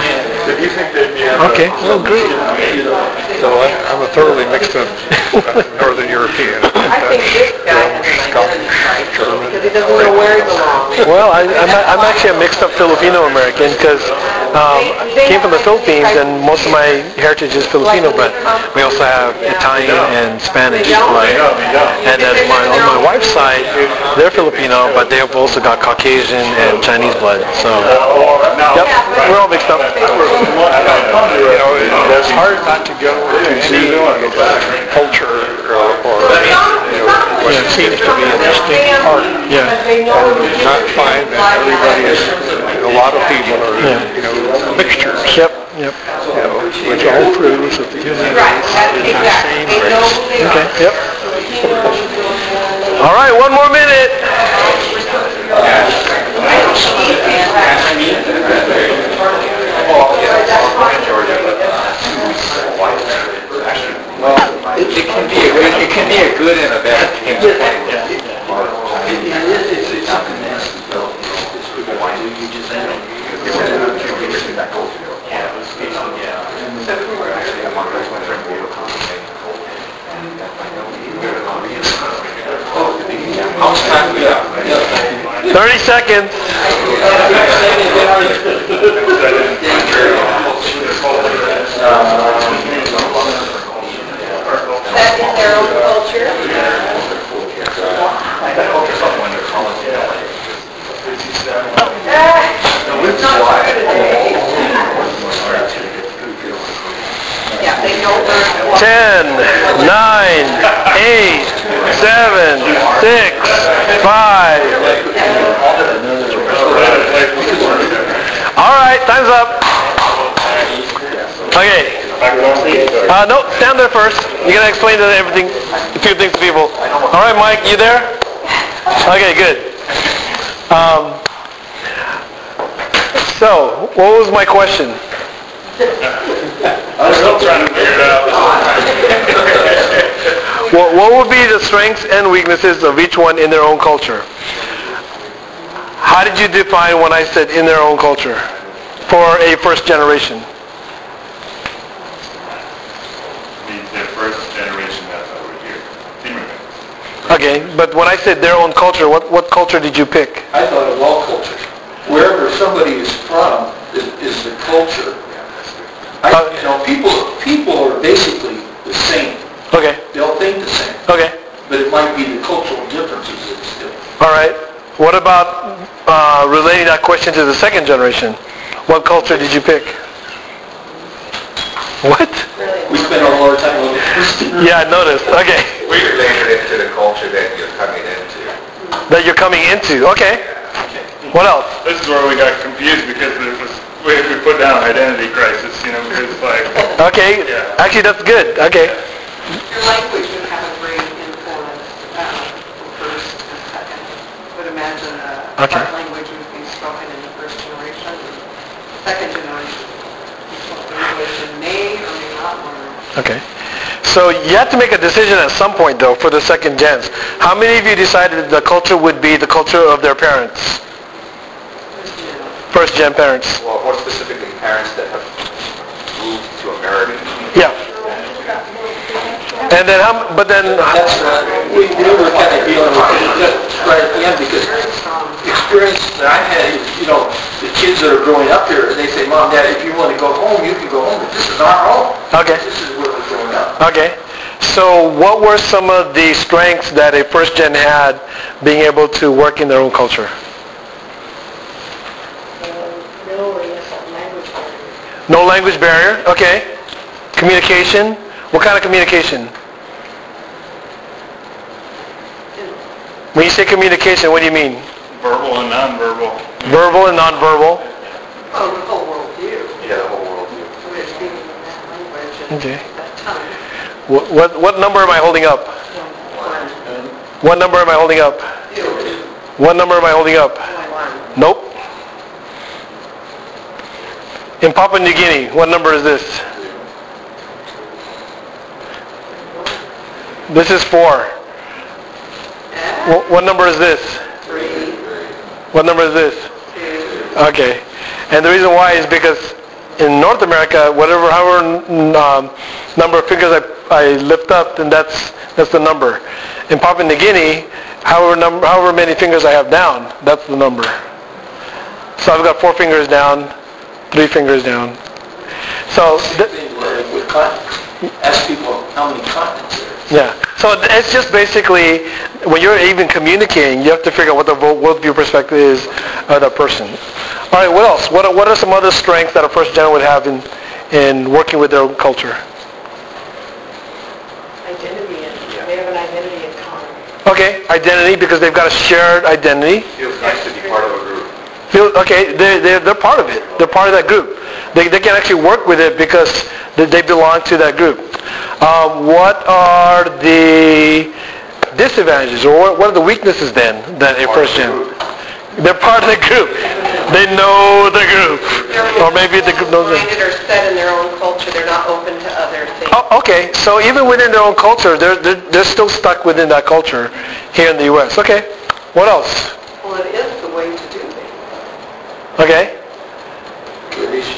Okay. Well, great. So I'm a thoroughly mixed up Northern European. I think this guy has an identity German. because he doesn't know where he belongs. Well, I'm actually a mixed up Filipino American because I came from the Philippines and most of my heritage is Filipino, but we also have Italian and Spanish blood. And on my wife's side, they're Filipino, but they've also got Caucasian and Chinese blood. So, yep, we're all mixed up. You know, it's hard not to go to see culture or what seems to be a distinct part. Yeah. And not find that everybody is, a lot of people are, mixtures. Yep. Which all proves that the human race is the same race. Okay. Yep. All right, one more minute. Well, it can be a good and a bad thing. How much time do we have? 30 seconds. That in their own culture. It's not part of the day. Yeah, they don't learn. 10, 9, 8, 7, 6, 5. All right, time's up. Okay. No, stand there first. You gotta explain a few things to people. All right, Mike, you there? Okay, good. So, what was my question? I'm still trying to figure it out. What would be the strengths and weaknesses of each one in their own culture? How did you define when I said in their own culture for a first generation? The first generation that's over here. Immigrants. Okay, but when I said their own culture, what culture did you pick? I thought of all cultures. Wherever somebody is from, is the culture. People are basically the same. Okay. They all think the same. Okay. But it might be the cultural differences that's different. All right. What about relating that question to the second generation? What culture did you pick? What? We spent a lot of time on the first generation. Yeah, I noticed. Okay. We related it to the culture that you're coming into. That you're coming into. Okay. What else? This is where we got confused because we put down identity crisis, because Okay. Yeah. Actually, that's good. Okay. Your language would have a great influence from first and second. I would imagine the Okay. heart language would be spoken in the first generation. Second generation, you spoke English and may or may not learn. Okay. So you have to make a decision at some point, though, for the second gens. How many of you decided the culture would be the culture of their parents? First gen parents. Well, more specifically, parents that have moved to America. Yeah. And then That's we were kind of dealing with that right at the end because experience that I had is, the kids that are growing up here, they say, Mom, Dad, if you want to go home, you can go home, but this is our home. Okay. This is where we're growing up. Okay. So what were some of the strengths that a first gen had being able to work in their own culture? No language barrier. Okay. Communication. What kind of communication? When you say communication, what do you mean? verbal and nonverbal. Verbal and nonverbal. Oh, the whole worldview. Yeah, the whole worldview. We're speaking that language and Okay. that tongue. What number am I holding up? What number am I holding up? What number am I holding up? Nope. In Papua New Guinea, what number is this? This is 4. What number is this? 3, What number is this? 2. Okay. And the reason why is because in North America, however number of fingers I lift up, then that's the number. In Papua New Guinea, however many fingers I have down, that's the number. So I've got 4 fingers down, 3 fingers down. So With continents. Ask people how many continents there is. yeah. So it's just basically, when you're even communicating, you have to figure out what the worldview perspective is of that person. All right, what else? What are some other strengths that a first gen would have in working with their own culture? Identity. They have an identity in common. Okay, identity, because they've got a shared identity. Feels nice to be part of a group. Okay, they're part of it. They're part of that group. They can actually work with it because they belong to that group. What are the disadvantages, or what are the weaknesses then that a first gen? They're part of the group. They know the group, or maybe the group knows them. They're set in their own culture. They're not open to other things. Oh, okay, so even within their own culture, they're still stuck within that culture here in the U.S. Okay, what else? Well, it is the way to do things. Okay. Tradition.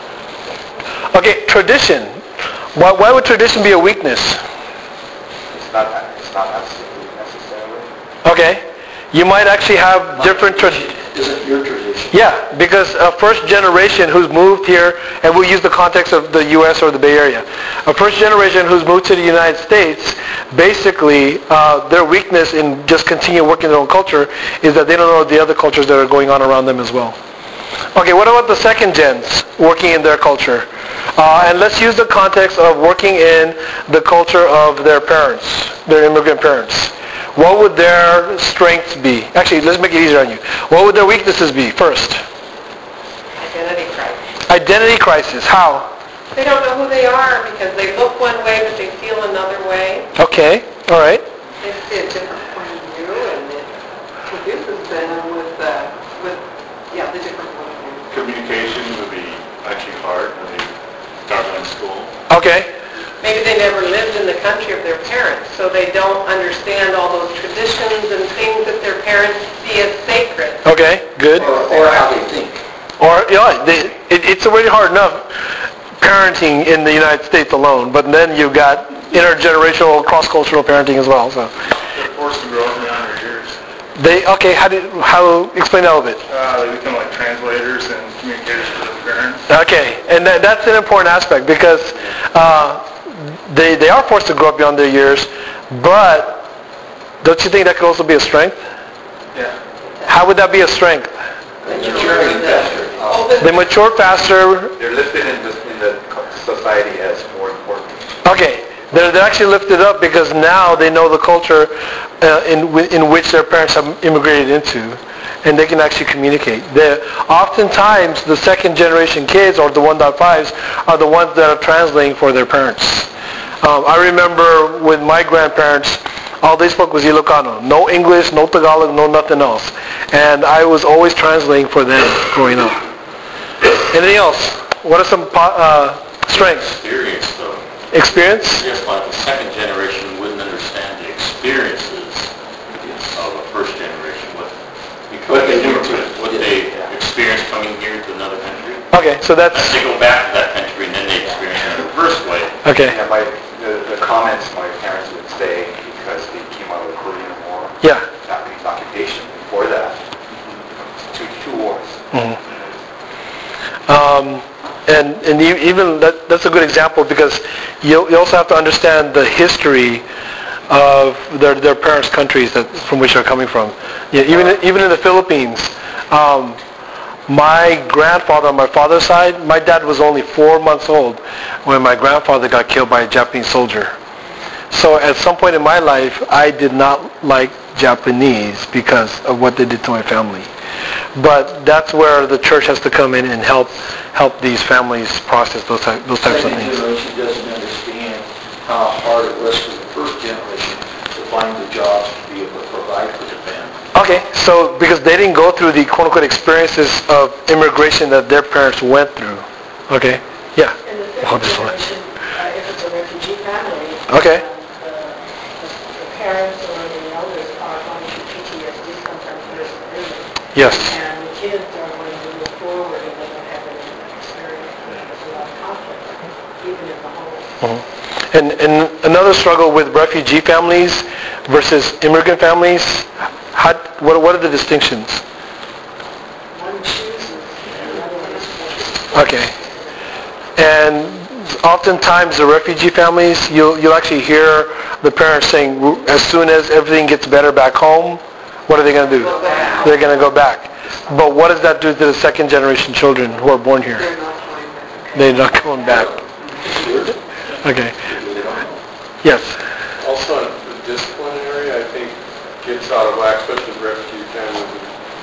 Okay, tradition. Why would tradition be a weakness? It's not absolutely necessarily. Okay. You might actually have different traditions. Isn't your tradition? Yeah, because a first generation who's moved here, and we'll use the context of the U.S. or the Bay Area. A first generation who's moved to the United States, basically, their weakness in just continuing working their own culture is that they don't know the other cultures that are going on around them as well. Okay, what about the second gens working in their culture? And let's use the context of working in the culture of their parents, their immigrant parents. What would their strengths be? Actually, let's make it easier on you. What would their weaknesses be first? Identity crisis. Identity crisis. How? They don't know who they are because they look one way but they feel another way. Okay, all right. They see a different point of view, and it produces them with the different point of view. Communication would be actually hard when they start going to school. Okay. Maybe they never lived in the country of their parents, so they don't understand all those traditions and things that their parents see as sacred. Okay, good. Or how they think. Or, it's already hard enough parenting in the United States alone, but then you've got intergenerational, cross-cultural parenting as well. So. They're forced to grow up beyond their years. How explain that a little bit. They become like translators and communicators for the parents. Okay, and that's an important aspect because they are forced to grow up beyond their years, but don't you think that could also be a strength? Yeah. How would that be a strength? They mature faster. They're lifted in the society as more important. Okay, they're actually lifted up because now they know the culture in which their parents have immigrated into, and they can actually communicate. Oftentimes, the second generation kids or the 1.5s are the ones that are translating for their parents. I remember with my grandparents, all they spoke was Ilocano. No English, no Tagalog, no nothing else. And I was always translating for them growing up. Anything else? What are some strengths? Experience, though. Experience? Yes, like the second generation wouldn't understand the experiences of a first generation. What they experienced coming here to another country. Okay, so that's... They go back to that country and then they experience it in the first way. Okay. Yeah, the comments my parents would say because they came out of the Korean War. Yeah. Japanese occupation before that. Two wars. Mm-hmm. And even that's a good example because you also have to understand the history of their parents' countries from which they're coming from. Yeah, even in the Philippines, my grandfather on my father's side, my dad was only 4 months old when my grandfather got killed by a Japanese soldier. So at some point in my life, I did not like Japanese because of what they did to my family. But that's where the church has to come in and help these families process those types of things. The second generation doesn't understand how hard it was for the first generation to find the jobs to be able to provide for the family. Okay, so because they didn't go through the quote-unquote experiences of immigration that their parents went through. Okay, yeah. In the second generation, if it's a refugee family, okay. The parents or the elders are going through PTSD sometimes very severely. Yes. And the kids are going to move forward and they don't have any experience. There's a lot of conflict, even in the home. Mm-hmm. And another struggle with refugee families versus immigrant families, what are the distinctions? One chooses and the other one is forced. Okay. And oftentimes the refugee families, you'll actually hear the parents saying, as soon as everything gets better back home, what are they going to do? They're going to go back. But what does that do to the second generation children who are born here? They're not going back. Okay. Yes. Also, in the discipline area, I think gets out of whack, especially with refugee families.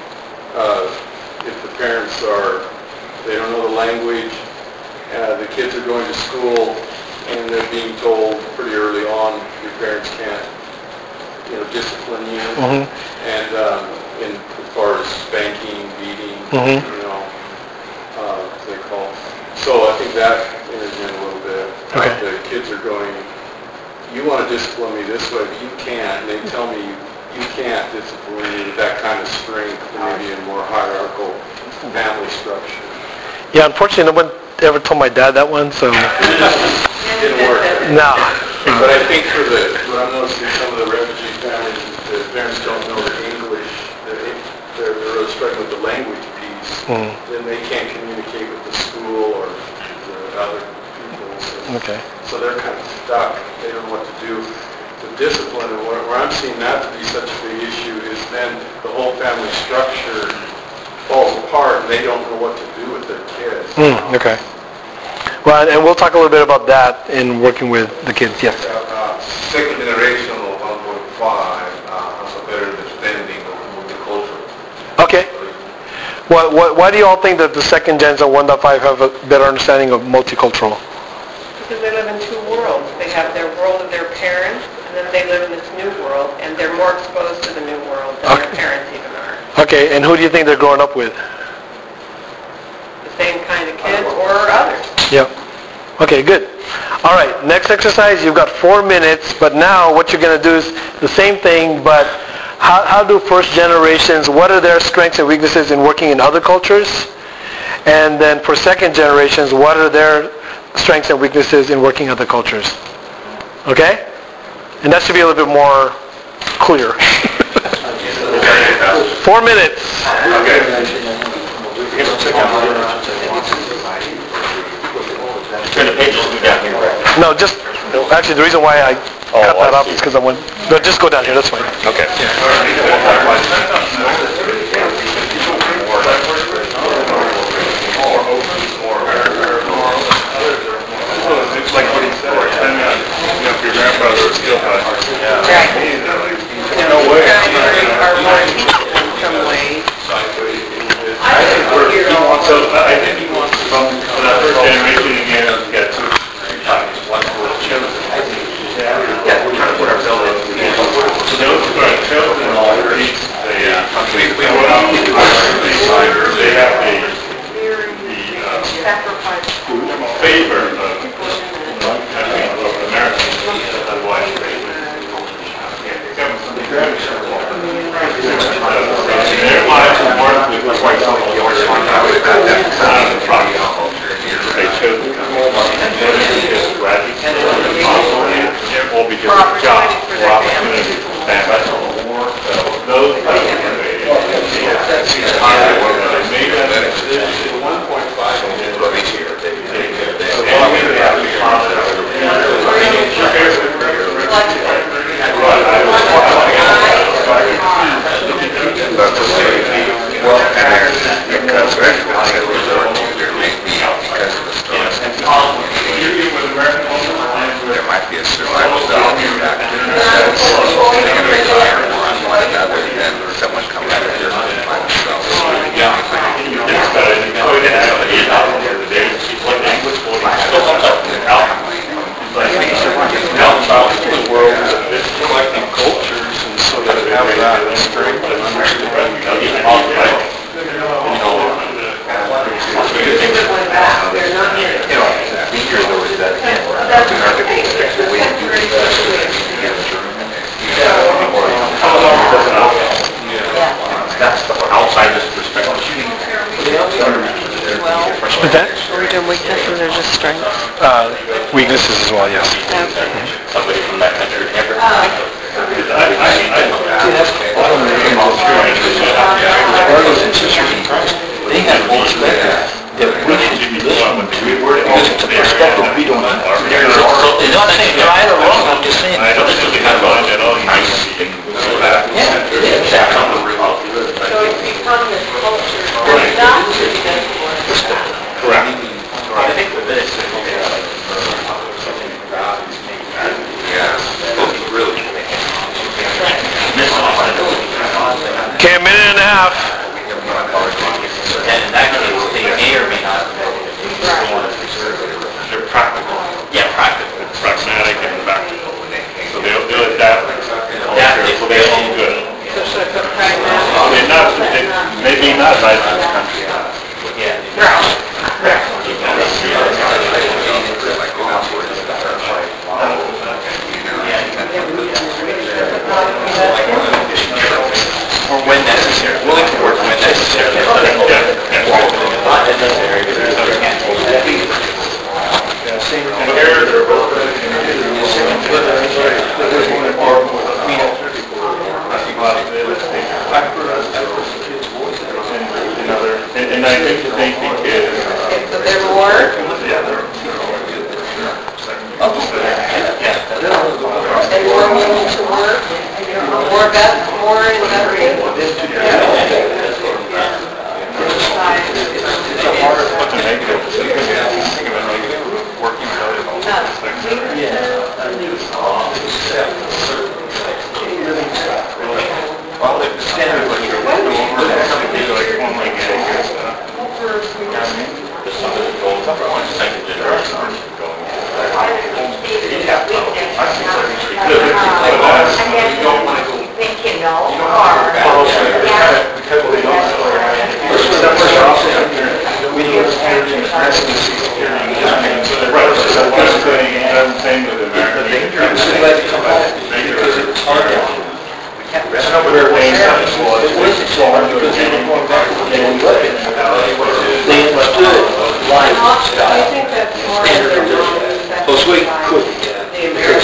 If the parents they don't know the language, the kids are going to school, and they're being told pretty early on, your parents can't, discipline you. Mm-hmm. And as far as spanking, beating, mm-hmm. As they call. So I think that enters in a little bit. Okay. The kids are going, you want to discipline me this way, but you can't. And they tell me you can't discipline me with that kind of strength, maybe a more hierarchical family structure. Yeah, unfortunately, no one ever told my dad that one, so... Didn't work. No. But I think what I'm noticing some of the refugee families is the parents don't know the English. They're really struggling with the language piece. Mm. Then they can't communicate with the school or the other people. Okay. So they're kind of stuck. They don't know what to do. The discipline, and where I'm seeing that to be such a big issue is then the whole family structure falls apart and they don't know what to do with their kids. Okay. Well, and we'll talk a little bit about that in working with the kids. Yes. Second generation of 1.5 has a better understanding of multicultural. Okay. Why do you all think that the second gens of 1.5 have a better understanding of multicultural? Because they live in two worlds. They have their world of their parents, and then they live in this new world, and they're more exposed to the new world than their parents even are. Okay, and who do you think they're growing up with? The same kind of kids or others. Yep. Okay, good. All right, next exercise, you've got 4 minutes, but now what you're going to do is the same thing, but how do first generations, what are their strengths and weaknesses in working in other cultures? And then for second generations, what are their strengths and weaknesses in working in other cultures? Okay? And that should be a little bit more clear. 4 minutes. Okay. Turn the pages down here. No, just, actually the reason why I cut that off is because I went, no, just go down here, that's fine. Okay. It's like what he said, depending on, if your grandfather was killed by no way. Are more peaceful in some ways. I think he wants from that first generation again, you got two types. One was chosen. Yeah, we're trying to put ourselves in. So those who are chosen are they have the favor of Americans. That's why their lives are more than quite so they chose to come because graduate or because of job or opportunity for family. So those they made that decision.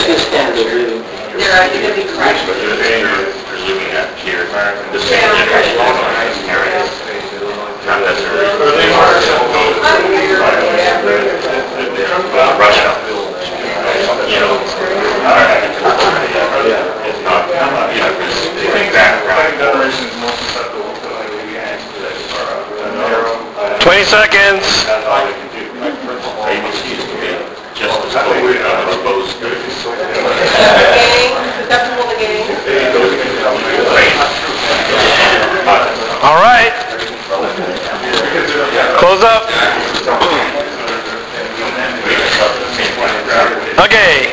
'Cause you're looking at here, the same generation. second generation is more susceptible to like the gangs that are narrow. 20 seconds. That's all they can do. Like ABC used to be just as exposed to Susceptible to gangs. All right. Close up. Okay.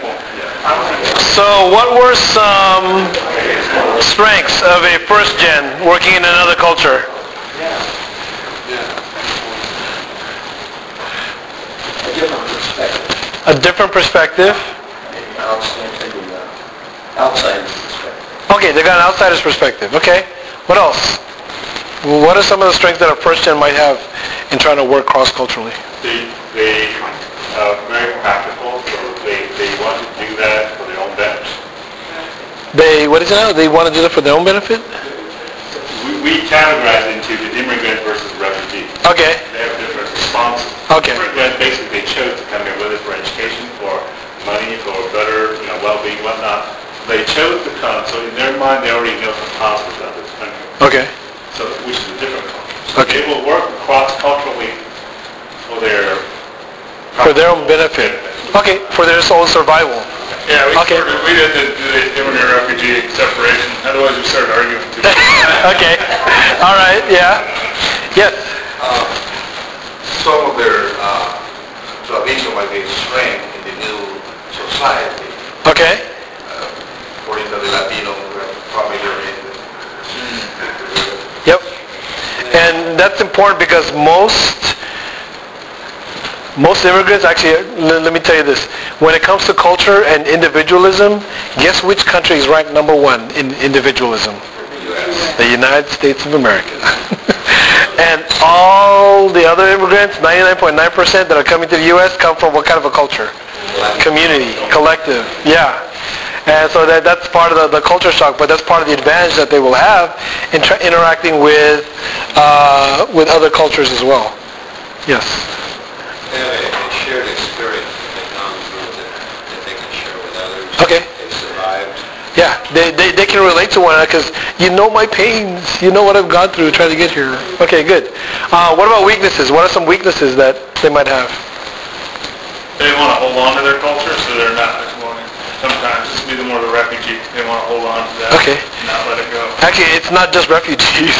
So what were some strengths of a first gen working in another culture? A different perspective. Outside perspective. Okay, they got an outsider's perspective. Okay. What else? What are some of the strengths that a first gen might have in trying to work cross-culturally? They very practical, so they want to do that for their own benefit. They want to do that for their own benefit? We categorize into the immigrant versus refugee. Okay. They have different responses. Okay. Immigrant, basically, they chose to come here, whether for education, for money, for better, well-being, whatnot. They chose to come, so in their mind, they already know the positives of this country. Okay. So, which is a different culture. So Okay. they will work cross-culturally for their own benefit. Okay, for their own survival. Yeah, we Okay. we didn't do the immigrant-refugee separation. Otherwise, we started arguing too much. Okay. All right. Yeah. Yes. Some of their tradition might be strength in the new society. Okay. For instance, the Latino family oriented. Yep. And that's important because most immigrants, actually, let me tell you this. When it comes to culture and individualism, guess which country is ranked number one in individualism? The United States of America. And all the other immigrants, 99.9% that are coming to the U.S. come from what kind of a culture? Community, collective. Yeah. And so that's part of the culture shock, but that's part of the advantage that they will have in interacting with other cultures as well. Yes. They have a shared experience that they've gone through that they can share with others. Okay. They've survived. Yeah, they can relate to one another because you know my pains. You know what I've gone through trying to get here. Okay, good. What about weaknesses? What are some weaknesses that they might have? They want to hold on to their culture, so they're not as willing. Sometimes it's be more of a refugee. They want to hold on to that. Okay. Not let it go. Actually, it's not just refugees.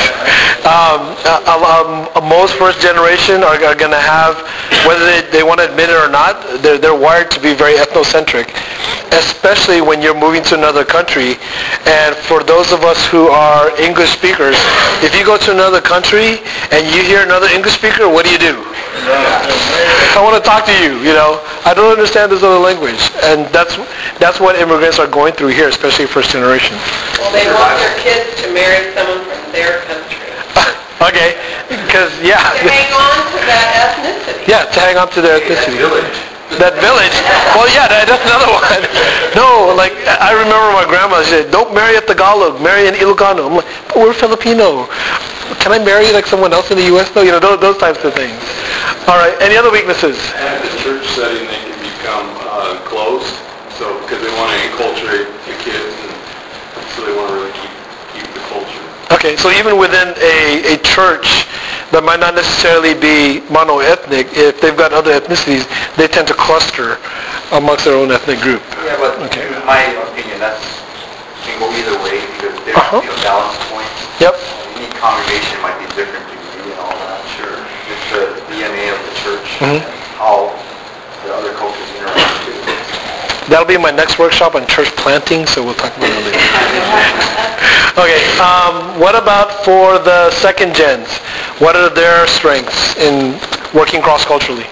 Most first generation are going to have, whether they want to admit it or not, they're wired to be very ethnocentric, especially when you're moving to another country. And for those of us who are English speakers, if you go to another country and you hear another English speaker, what do? I want to talk to you, I don't understand this other language. And that's what immigrants are going through here, especially first generation. Well, they want their kids to marry someone from their country. Okay, because, yeah. To hang on to that ethnicity. Yeah, to hang on to their ethnicity. That village. Well, yeah, that's another one. No, like, I remember my grandma said, don't marry a Tagalog, marry an Ilocano. I'm like, but we're Filipino. Can I marry like someone else in the U.S. though? Those types of things. All right, any other weaknesses? In the church setting, they can become closed, so because they want to enculturate the kids, and so they want to really keep the culture. Okay, so even within a church that might not necessarily be mono-ethnic, if they've got other ethnicities, they tend to cluster amongst their own ethnic group. Yeah, but in my opinion, that can go either way because there's balance points. Yep. Any congregation might be different to you and all that. Sure. It's the DNA of the church and how the other cultures interact too. That'll be my next workshop on church planting, so we'll talk about it later. Okay, what about for the second gens? What are their strengths in working cross-culturally?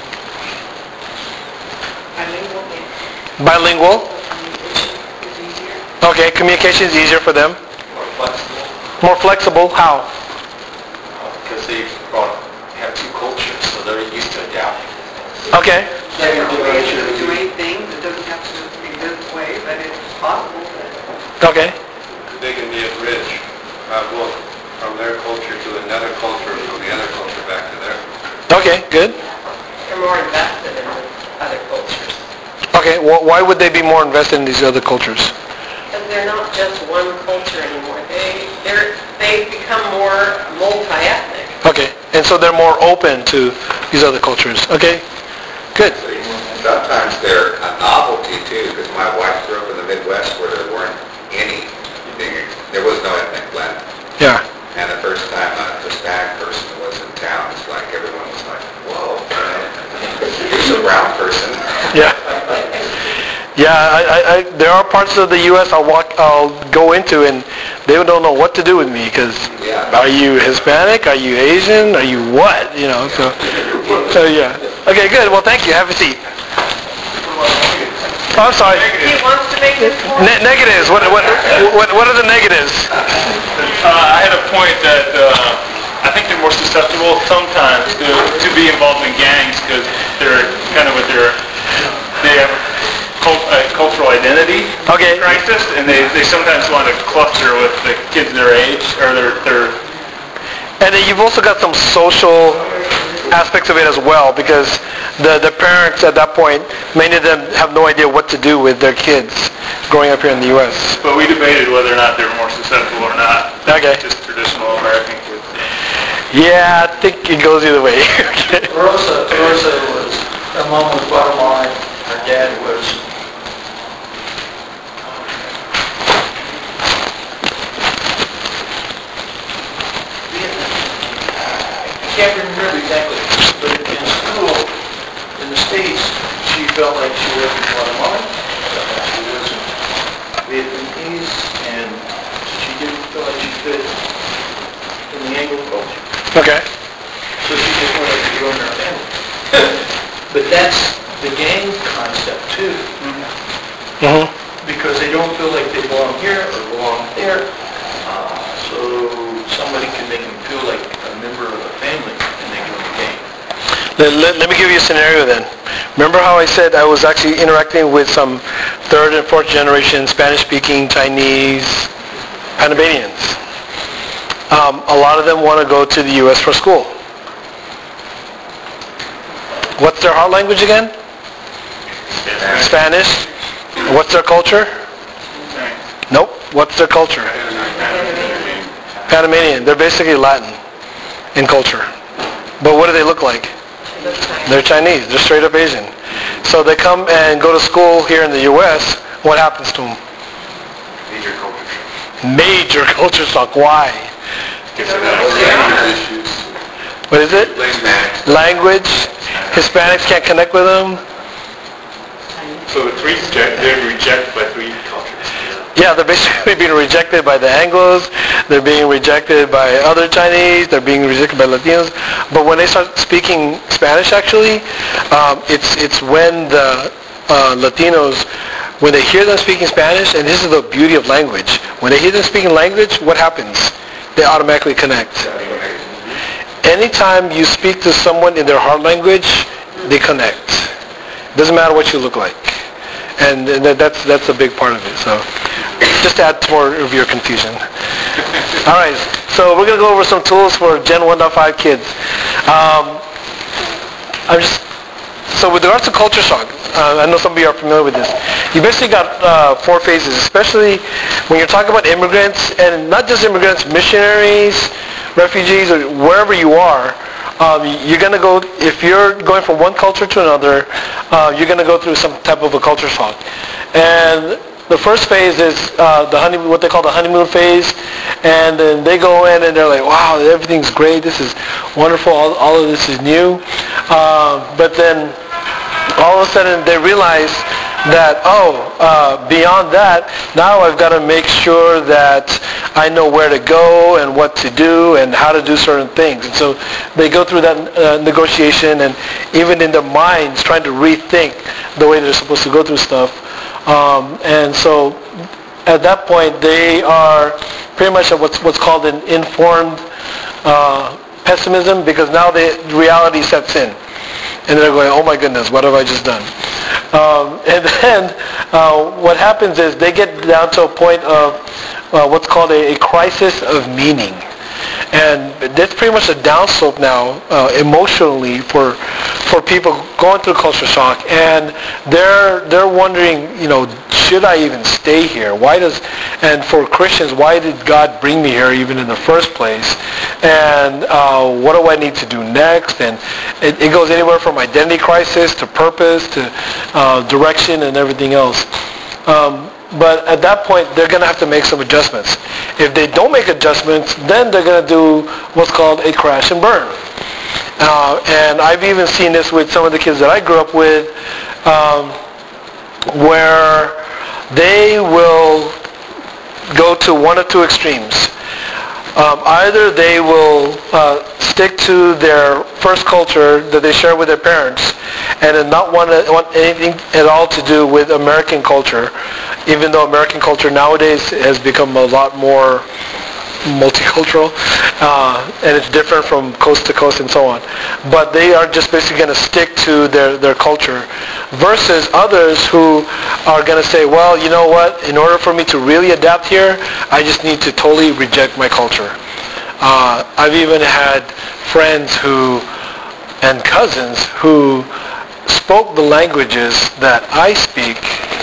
Bilingual? Okay, communication is easier for them. More flexible. More flexible, how? Because they have two cultures, so they're used to adapting. Okay. Doing things, it doesn't have to be this way, but it's possible. Okay. They can be a bridge, both from their culture to another culture, from the other culture back to their culture. Okay, good. They're more invested in the other cultures. Okay, why would they be more invested in these other cultures? Because they're not just one culture anymore. They multi-ethnic. Okay, and so they're more open to these other cultures. Okay, good. Sometimes they're a novelty too, because my wife grew up in the Midwest where there weren't anything, there was no ethnic blend. Yeah. And the first time a Hispanic person was in town, it's like everyone was like, whoa, here's a brown person. Yeah. Yeah, there are parts of the U.S. I'll go into and they don't know what to do with me because are you Hispanic? Are you Asian? Are you what? You know, so yeah. Okay, good. Well, thank you. Have a seat. Oh, I'm sorry. He wants to make this point. Negatives. What are the negatives? I had a point that I think they're more susceptible sometimes to be involved in gangs because they're kind of they have a cultural identity crisis, and they sometimes want to cluster with the kids their age or their. And then you've also got some social aspects of it as well because the parents at that point, many of them have no idea what to do with their kids growing up here in the U.S. But we debated whether or not they're more susceptible or not. Okay. Just traditional American kids. Yeah, I think it goes either way. Rosa was, her mom was Guatemalan, her dad was I can't remember exactly, but in school, in the States, she felt like she wasn't Guatemalan, felt like she wasn't Vietnamese, and she didn't feel like she fit in the Anglo culture. Okay. So she just wanted to join our family. But that's the gang concept too. Mm-hmm. Because they don't feel like they belong here or belong there. So somebody can make them feel like a member of a family and they join the gang. Let me give you a scenario then. Remember how I said I was actually interacting with some third and fourth generation Spanish-speaking Chinese Panamanians. A lot of them want to go to the U.S. for school. What's their heart language again? Spanish. What's their culture? Nope. What's their culture? Panamanian. They're basically Latin in culture. But what do they look like? They're Chinese. They're straight up Asian. So they come and go to school here in the U.S. What happens to them? Major culture shock. Major culture shock. Why? What is it? Language. Hispanics can't connect with them. So they're rejected by three cultures. Yeah, they're basically being rejected by the Anglos. They're being rejected by other Chinese. They're being rejected by Latinos. But when they start speaking Spanish, actually, it's when the Latinos, when they hear them speaking Spanish, and this is the beauty of language. When they hear them speaking language, what happens? They automatically connect. Anytime you speak to someone in their heart language, they connect. Doesn't matter what you look like. And that's a big part of it. So just to add more of your confusion. All right. So we're going to go over some tools for Gen 1.5 kids. So with regards to culture shock, I know some of you are familiar with this. You basically got 4 phases, especially when you're talking about immigrants, and not just immigrants, missionaries, refugees, or wherever you are. You're going to go, if you're going from one culture to another, you're going to go through some type of a culture shock. And the first phase is what they call the honeymoon phase. And then they go in and they're like, wow, everything's great. This is wonderful. All of this is new. But then all of a sudden they realize that, beyond that, now I've got to make sure that I know where to go and what to do and how to do certain things. And so they go through that negotiation and even in their minds trying to rethink the way they're supposed to go through stuff. And so at that point they are pretty much at what's called an informed pessimism, because now the reality sets in. And they're going, oh my goodness, what have I just done? And then what happens is they get down to a point of what's called a crisis of meaning. And that's pretty much a downslope now emotionally for people going through culture shock. And they're wondering, should I even stay here? And for Christians, why did God bring me here even in the first place? and what do I need to do next? And it goes anywhere from identity crisis to purpose to direction and everything else. But at that point, they're going to have to make some adjustments. If they don't make adjustments, then they're going to do what's called a crash and burn. And I've even seen this with some of the kids that I grew up with, where they will go to one of two extremes. Either they will stick to their first culture that they share with their parents and then not want anything at all to do with American culture, even though American culture nowadays has become a lot more multicultural, and it's different from coast to coast and so on. But they are just basically going to stick to their culture, versus others who are going to say, well, you know what, in order for me to really adapt here, I just need to totally reject my culture. I've even had friends and cousins who spoke the languages that I speak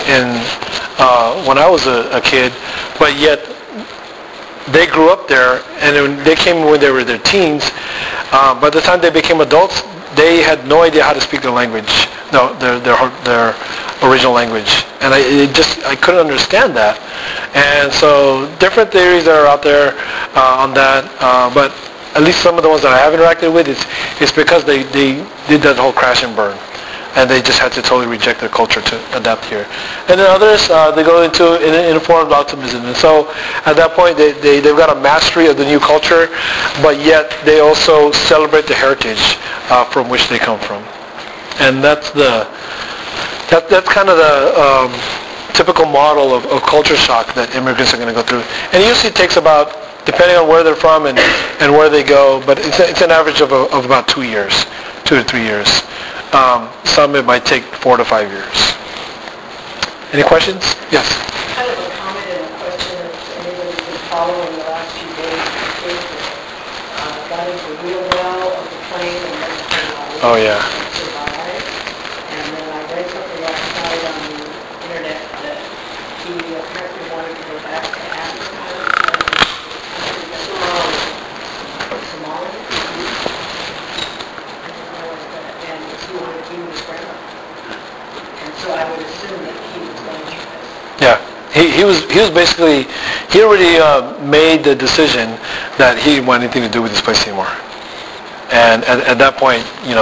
when I was a kid, but yet they grew up there, and they came when they were their teens. By the time they became adults, they had no idea how to speak their language, their original language, and I couldn't understand that. And so different theories that are out there on that, but at least some of the ones that I have interacted with, it's because they did that whole crash and burn. And they just had to totally reject their culture to adapt here. And then others, they go into informed optimism. And so at that point, they've got a mastery of the new culture, but yet they also celebrate the heritage from which they come from. And that's kind of the typical model of culture shock that immigrants are going to go through. And it usually takes about, depending on where they're from and where they go, but it's an average of about 2 years, 2 to 3 years. Some it might take 4 to 5 years. Any questions? Yes. Kind of a comment and a question if anybody's been following the last few days. The kids got into the wheel well of the plane and then survived. And then I read something last night on the internet that he apparently wanted to go back to Africa, Somalia. And he wanted to be with his grandmother. And so I would assume that he was going to this. Yeah. He was basically, he already made the decision that he didn't want anything to do with this place anymore. And at that point,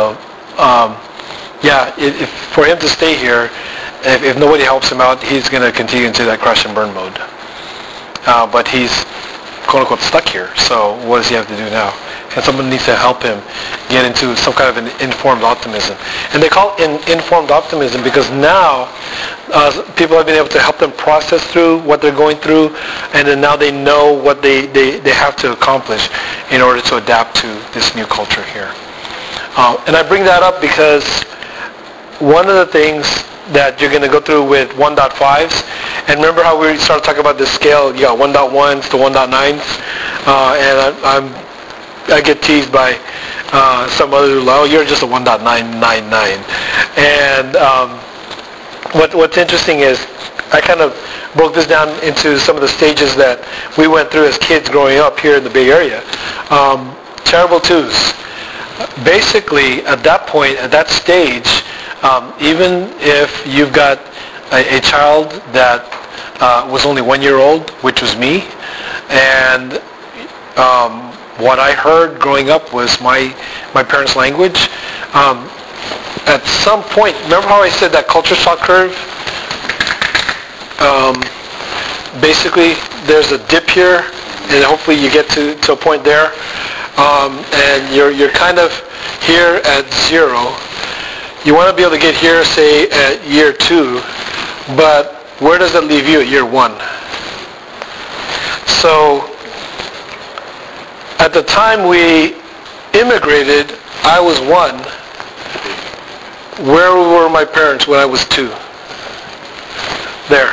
if for him to stay here, if nobody helps him out, he's going to continue into that crash and burn mode. But he's quote-unquote stuck here, so what does he have to do now? And someone needs to help him get into some kind of an informed optimism. And they call it informed optimism because now people have been able to help them process through what they're going through, and then now they know what they have to accomplish in order to adapt to this new culture here. And I bring that up because one of the things that you're going to go through with 1.5s, and remember how we started talking about this scale, you got 1.1s to 1.9s, and I get teased by some others who are like, oh, you're just a 1.999. And what's interesting is I kind of broke this down into some of the stages that we went through as kids growing up here in the Bay Area. Terrible twos. Basically, at that point, at that stage, even if you've got a child that was only 1 year old, which was me, and what I heard growing up was my parents' language. At some point, remember how I said that culture shock curve? Basically, there's a dip here, and hopefully you get to a point there, and you're kind of here at 0. You want to be able to get here, say, at year 2, but where does that leave you at year 1? So, at the time we immigrated, I was 1. Where were my parents when I was 2? There.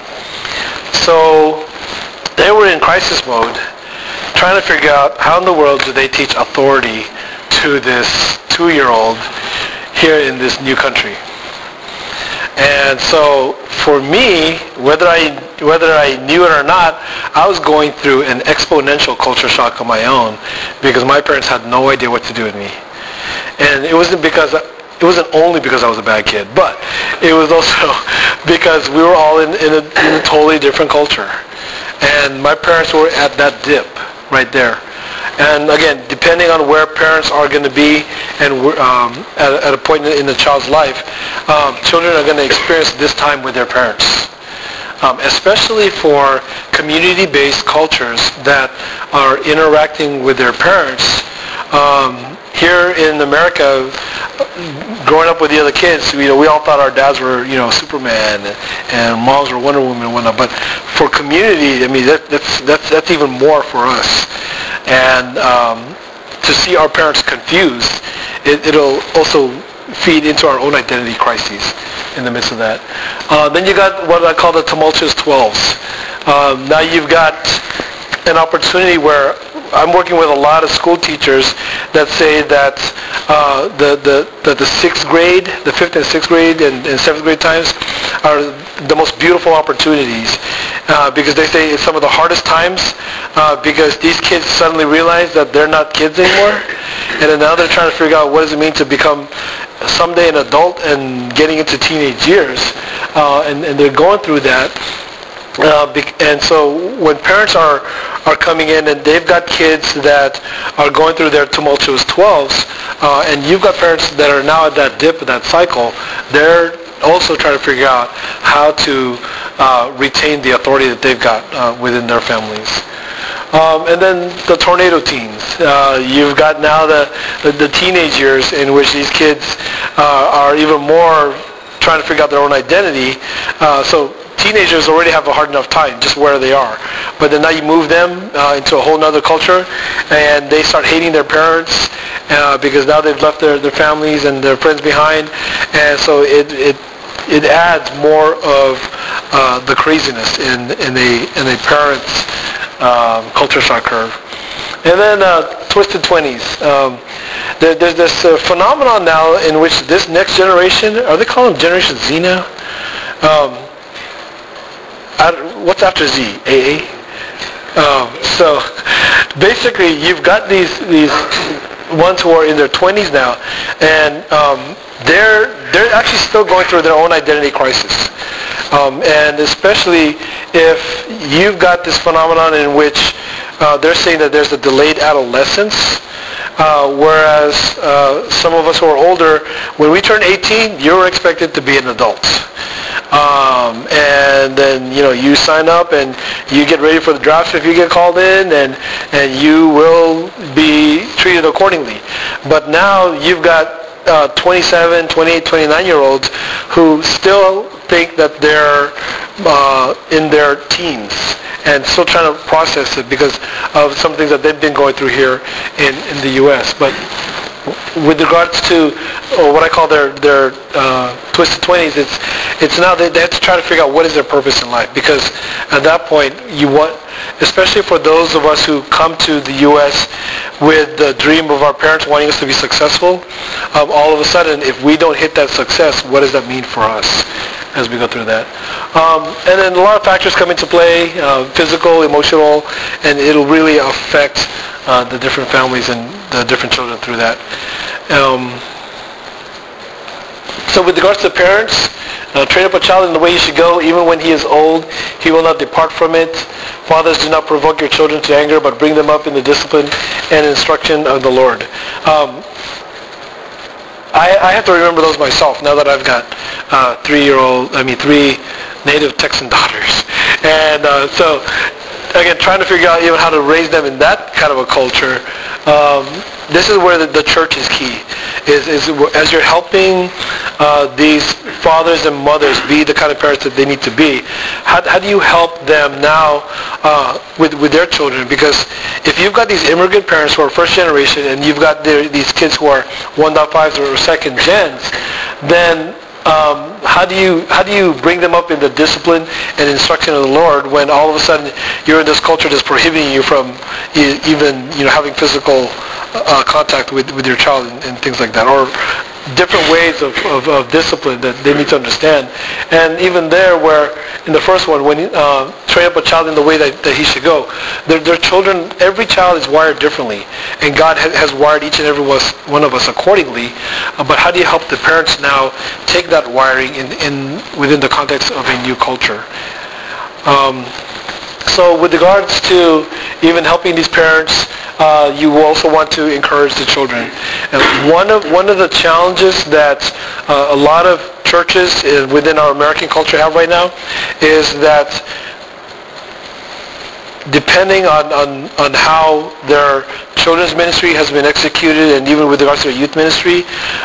So, they were in crisis mode, trying to figure out how in the world do they teach authority to this 2-year-old here in this new country. And so for me, whether I knew it or not, I was going through an exponential culture shock of my own because my parents had no idea what to do with me. And it wasn't only because I was a bad kid, but it was also because we were all in a totally different culture. And my parents were at that dip right there. And again, depending on where parents are going to be and at a point in the child's life, children are going to experience this time with their parents. Especially for community-based cultures that are interacting with their parents. Here in America, growing up with the other kids, we all thought our dads were, Superman and moms were Wonder Woman and whatnot. But for community, I mean, that's even more for us. And to see our parents confused, it'll also feed into our own identity crises in the midst of that. Then you got what I call the tumultuous 12s. Now you've got an opportunity where I'm working with a lot of school teachers that say that the sixth grade, the fifth and sixth grade and seventh grade times are the most beautiful opportunities because they say it's some of the hardest times because these kids suddenly realize that they're not kids anymore, and then now they're trying to figure out what does it mean to become someday an adult and getting into teenage years, and they're going through that. And so when parents are coming in and they've got kids that are going through their tumultuous 12s, and you've got parents that are now at that dip, that cycle, they're also trying to figure out how to retain the authority that they've got within their families. And then the tornado teens. You've got now the teenage years in which these kids are even more trying to figure out their own identity. So teenagers already have a hard enough time just where they are. But then now you move them into a whole other culture, and they start hating their parents because now they've left their families and their friends behind. And so it adds more of the craziness in a parent's culture shock curve. And then twisted 20s. There's this phenomenon now in which this next generation, are they calling them Generation Z now? What's after Z? AA? So basically you've got these ones who are in their 20s now, and they're actually still going through their own identity crisis. And especially if you've got this phenomenon in which they're saying that there's a delayed adolescence, whereas some of us who are older, when we turn 18, you're expected to be an adult. And then, you sign up and you get ready for the draft if you get called in, and you will be treated accordingly. But now you've got 27, 28, 29-year-olds who still think that they're in their teens and still trying to process it because of some things that they've been going through here in the U.S. But with regards to what I call their twisted 20s, it's now they have to try to figure out what is their purpose in life, because at that point especially for those of us who come to the U.S. with the dream of our parents wanting us to be successful, all of a sudden if we don't hit that success, what does that mean for us as we go through that? And then a lot of factors come into play, physical, emotional, and it'll really affect the different families and the different children through that. So with regards to parents, train up a child in the way he should go, even when he is old, he will not depart from it. Fathers, do not provoke your children to anger, but bring them up in the discipline and instruction of the Lord. I have to remember those myself now that I've got 3 native Texan daughters. And so, again, trying to figure out even how to raise them in that kind of a culture, this is where the church is key. Is as you're helping these fathers and mothers be the kind of parents that they need to be, how do you help them now with their children? Because if you've got these immigrant parents who are first generation and you've got these kids who are 1.5s or second gens, then how do you bring them up in the discipline and instruction of the Lord when all of a sudden you're in this culture that's prohibiting you from even having physical contact with your child and things like that, or different ways of discipline that they need to understand. And even there, where in the first one, when you train up a child in the way that he should go, their children, every child is wired differently, and God has wired each and every one of us accordingly. But how do you help the parents now take that wiring within the context of a new culture? So with regards to even helping these parents, you also want to encourage the children. And one of the challenges that a lot of churches within our American culture have right now is that depending on how their children's ministry has been executed, and even with regards to their youth ministry,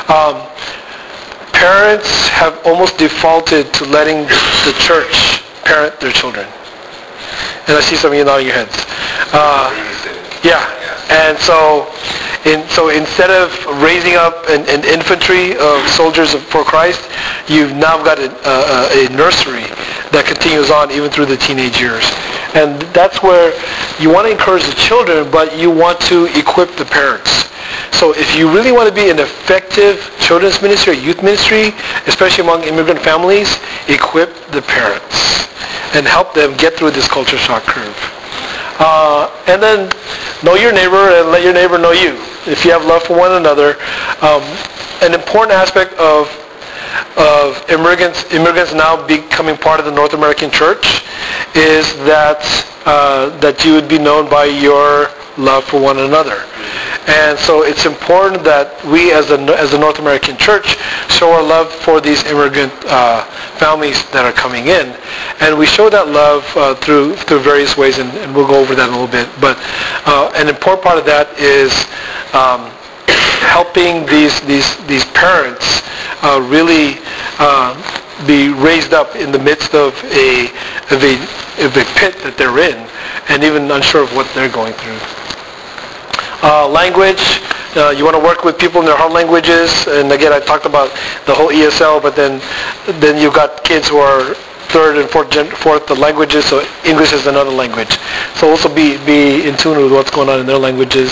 parents have almost defaulted to letting the church parent their children. And I see some of you nodding your heads. Yeah. And so instead of raising up an infantry of soldiers for Christ, you've now got a nursery that continues on even through the teenage years. And that's where you want to encourage the children, but you want to equip the parents. So if you really want to be an effective children's ministry or youth ministry, especially among immigrant families, equip the parents and help them get through this culture shock curve. And then know your neighbor and let your neighbor know you. If you have love for one another, an important aspect of immigrants now becoming part of the North American church is that you would be known by your love for one another. And so it's important that we as the North American church show our love for these immigrant families that are coming in. And we show that love through various ways, and we'll go over that in a little bit. But an important part of that is helping these parents really be raised up in the midst of a pit that they're in, and even unsure of what they're going through. Language, you want to work with people in their home languages, and again I talked about the whole ESL, but then you've got kids who are third and fourth languages, so English is another language. So also be in tune with what's going on in their languages.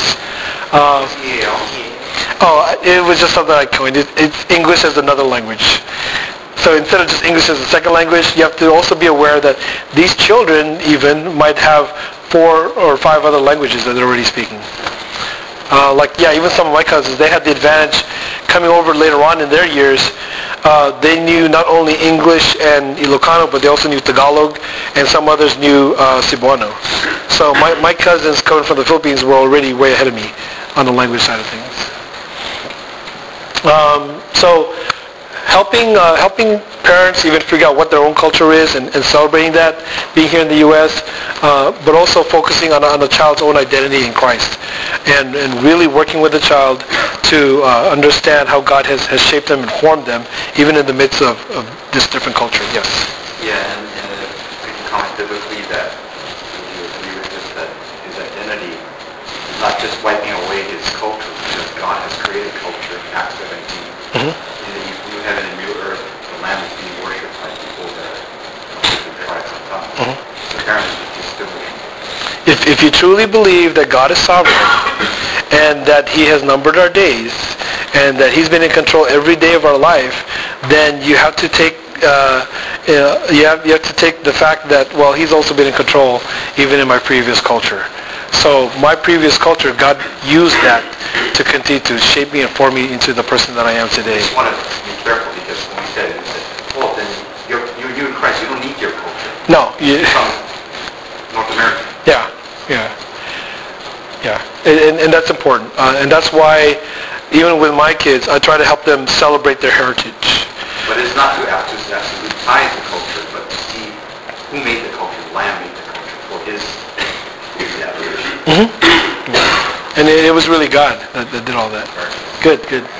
It was just something I coined. It's English as another language. So instead of just English as a second language, you have to also be aware that these children even might have 4 or 5 other languages that they're already speaking. Even some of my cousins, they had the advantage coming over later on in their years. They knew not only English and Ilocano, but they also knew Tagalog, and some others knew Cebuano. So my cousins coming from the Philippines were already way ahead of me on the language side of things. So helping parents even figure out what their own culture is and celebrating that, being here in the U.S., but also focusing on the child's own identity in Christ, and really working with the child to understand how God has shaped them and formed them, even in the midst of this different culture. Yes? Yeah, and we can comment biblically that you agree with this, that his identity is not just wiping away his culture, because God has created culture in Acts 17. Mm-hmm. In the new heaven and new earth, the Lamb is being worshipped by people that are different tribes of God. Mm-hmm. So apparently he's still... If you truly believe that God is sovereign and that he has numbered our days and that he's been in control every day of our life, then you have to take you have to take the fact that, well, he's also been in control even in my previous culture. So my previous culture, God used that to continue to shape me and form me into the person that I am today. I just want to be careful, because when we said, well, then you in Christ, you don't need your culture. No. From North America. Yeah. And that's important. And that's why, even with my kids, I try to help them celebrate their heritage. But it's not to absolutely tie the culture, but to see who made the culture. The Lamb made the culture for his adoration. Mm-hmm. Yeah. And it was really God that did all that. Good.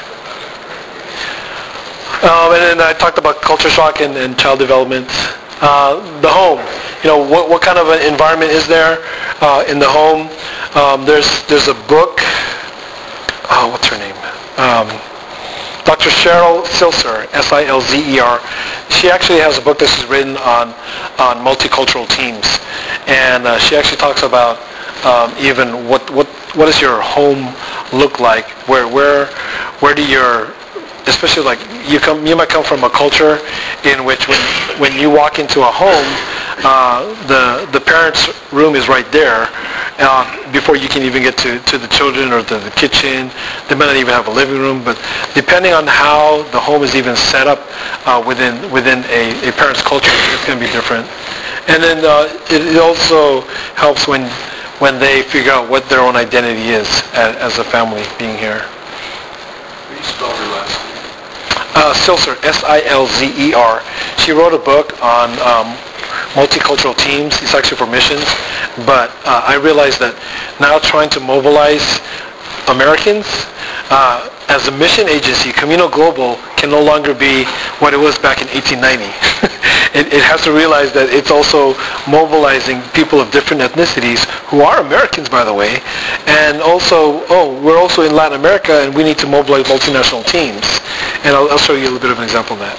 And then I talked about culture shock and child development. The home. What kind of an environment is there in the home? There's a book. What's her name? Dr. Cheryl Silser, Silzer. She actually has a book that she's written on multicultural teams, and she actually talks about even what does your home look like? Where do your especially like you might come from a culture in which when you walk into a home, the parents' room is right there before you can even get to the children or the kitchen. They might not even have a living room, but depending on how the home is even set up within a parent's culture, it's going to be different. And then it also helps when they figure out what their own identity is as a family being here. Can you spell her last name? Silzer, Silzer. She wrote a book on multicultural teams. It's actually for missions. But I realized that now trying to mobilize Americans as a mission agency, Camino Global can no longer be what it was back in 1890. It has to realize that it's also mobilizing people of different ethnicities who are Americans, by the way, and also, we're also in Latin America, and we need to mobilize multinational teams. And I'll show you a little bit of an example of that.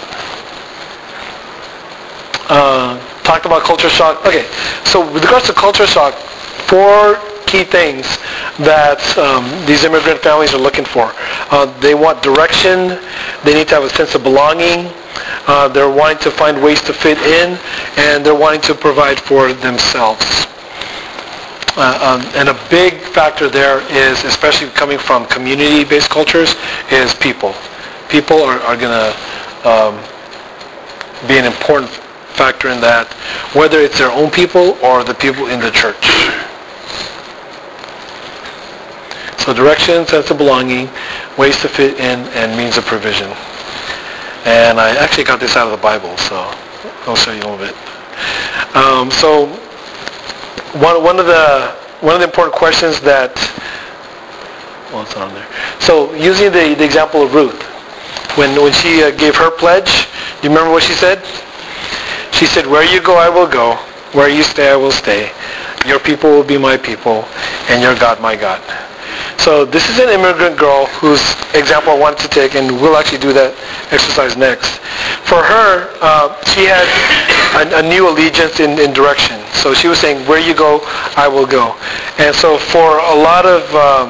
Talked about culture shock. Okay, so with regards to culture shock, 4 key things that these immigrant families are looking for. They want direction. They need to have a sense of belonging. They're wanting to find ways to fit in, and they're wanting to provide for themselves. And a big factor there is, especially coming from community-based cultures, is people. People are going to be an important factor in that, whether it's their own people or the people in the church. So direction, sense of belonging, ways to fit in, and means of provision. And I actually got this out of the Bible, so I'll show you a little bit. So one of the important questions that, it's on there. So using the example of Ruth, when she gave her pledge, do you remember what she said? She said, "Where you go, I will go. Where you stay, I will stay. Your people will be my people, and your God, my God." So this is an immigrant girl whose example I wanted to take, and we'll actually do that exercise next. For her, she had a new allegiance in direction. So she was saying, "Where you go, I will go." And so for a lot of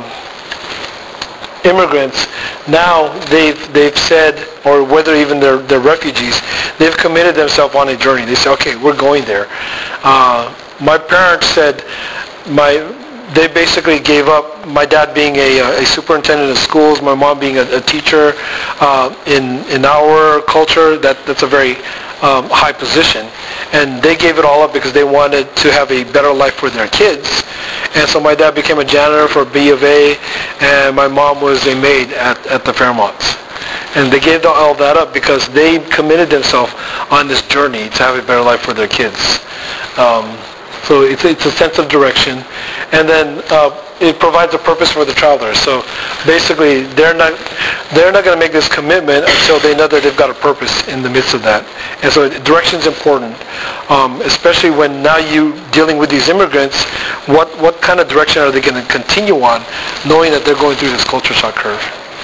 immigrants, now they've said, or whether even they're refugees, they've committed themselves on a journey. They say, "Okay, we're going there." My parents said, they basically gave up, my dad being a superintendent of schools, my mom being a teacher. In our culture, that's a very high position. And they gave it all up because they wanted to have a better life for their kids. And so my dad became a janitor for B of A, and my mom was a maid at the Fairmonts. And they gave all that up because they committed themselves on this journey to have a better life for their kids. So it's a sense of direction. And then it provides a purpose for the travelers. So basically, they're not going to make this commitment until they know that they've got a purpose in the midst of that. And so direction is important, especially when now you dealing with these immigrants. What kind of direction are they going to continue on, knowing that they're going through this culture shock curve?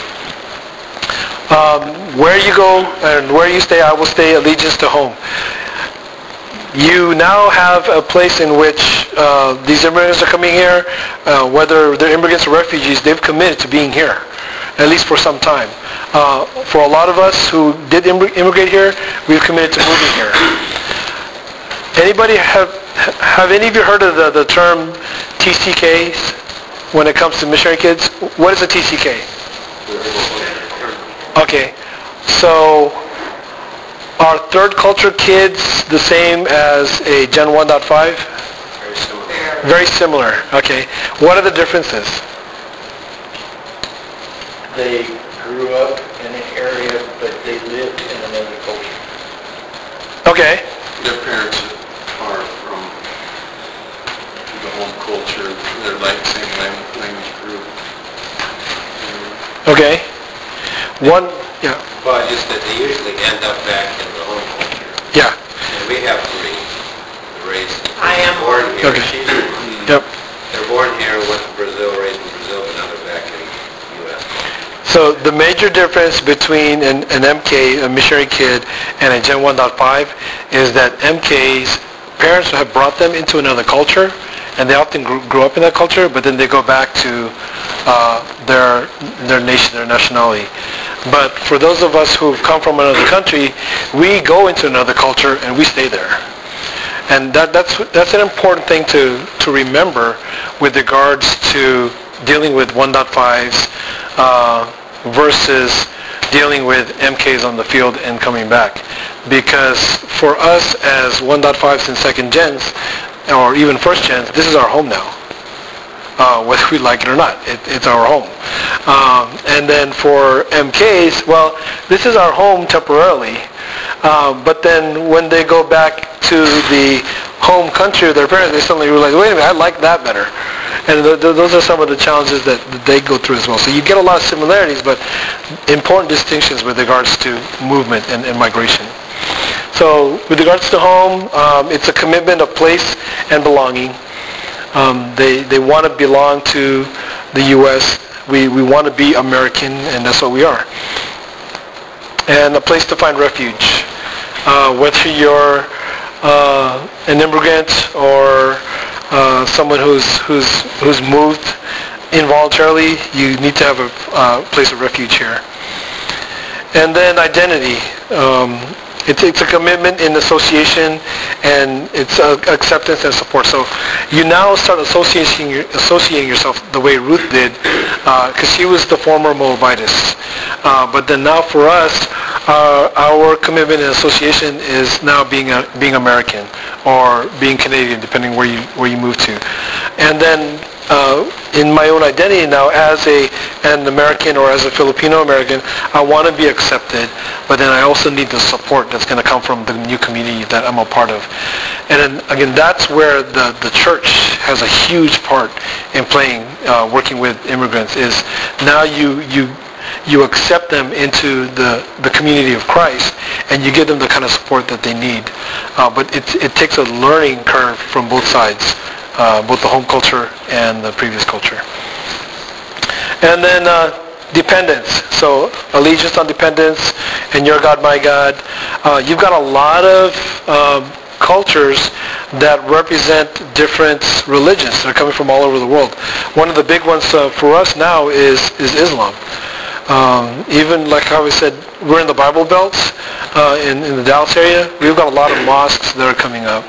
Where you go and where you stay, I will stay. Allegiance to home. You now have a place in which these immigrants are coming here, whether they're immigrants or refugees, they've committed to being here, at least for some time. For a lot of us who did immigrate here, we've committed to moving here. Anybody have any of you heard of the term TCKs when it comes to missionary kids? What is a TCK? Okay, so are third culture kids the same as a Gen 1.5? Very similar. Very similar. Okay. What are the differences? They grew up in an area, but they lived in another culture. Okay. Their parents are from the home culture. They're like same language group. Okay. Yeah. Well, just that they usually end up back in the home culture. Yeah. And we have 3. The race. I am born here. Okay. She's Yep. They're born here, went to Brazil, raised in Brazil, but now they're back in the U.S. So the major difference between an MK, a missionary kid, and a Gen 1.5 is that MK's parents have brought them into another culture, and they often grew up in that culture, but then they go back to their nation, their nationality. But for those of us who've come from another country, we go into another culture and we stay there. And that's an important thing to remember with regards to dealing with 1.5s versus dealing with MKs on the field and coming back. Because for us as 1.5s and second gens, or even first gens, this is our home now. Whether we like it or not, it's our home. And then for MKs, well, this is our home temporarily. But then when they go back to the home country of their parents, they suddenly realize, wait a minute, I like that better. And those are some of the challenges that they go through as well. So you get a lot of similarities, but important distinctions with regards to movement and migration. So with regards to home, it's a commitment of place and belonging. They want to belong to the U.S. We want to be American, and that's what we are. And a place to find refuge. Whether you're an immigrant or someone who's moved involuntarily, you need to have a place of refuge here. And then identity. It's a commitment in association, and it's acceptance and support. So you now start associating yourself the way Ruth did, because she was the former Moabitess. But then now for us, our commitment and association is now being American or being Canadian, depending where you move to. And then in my own identity now as an American or as a Filipino American, I want to be accepted, but then I also need the support that's going to come from the new community that I'm a part of. And then again, that's where the church has a huge part in playing, working with immigrants, is now you accept them into the community of Christ, and you give them the kind of support that they need. But it takes a learning curve from both sides, both the home culture and the previous culture. And then dependence. So allegiance on dependence, and your God, my God. You've got a lot of cultures that represent different religions. They're coming from all over the world. One of the big ones for us now is Islam. Even like how we said, we're in the Bible Belt in the Dallas area. We've got a lot of mosques that are coming up,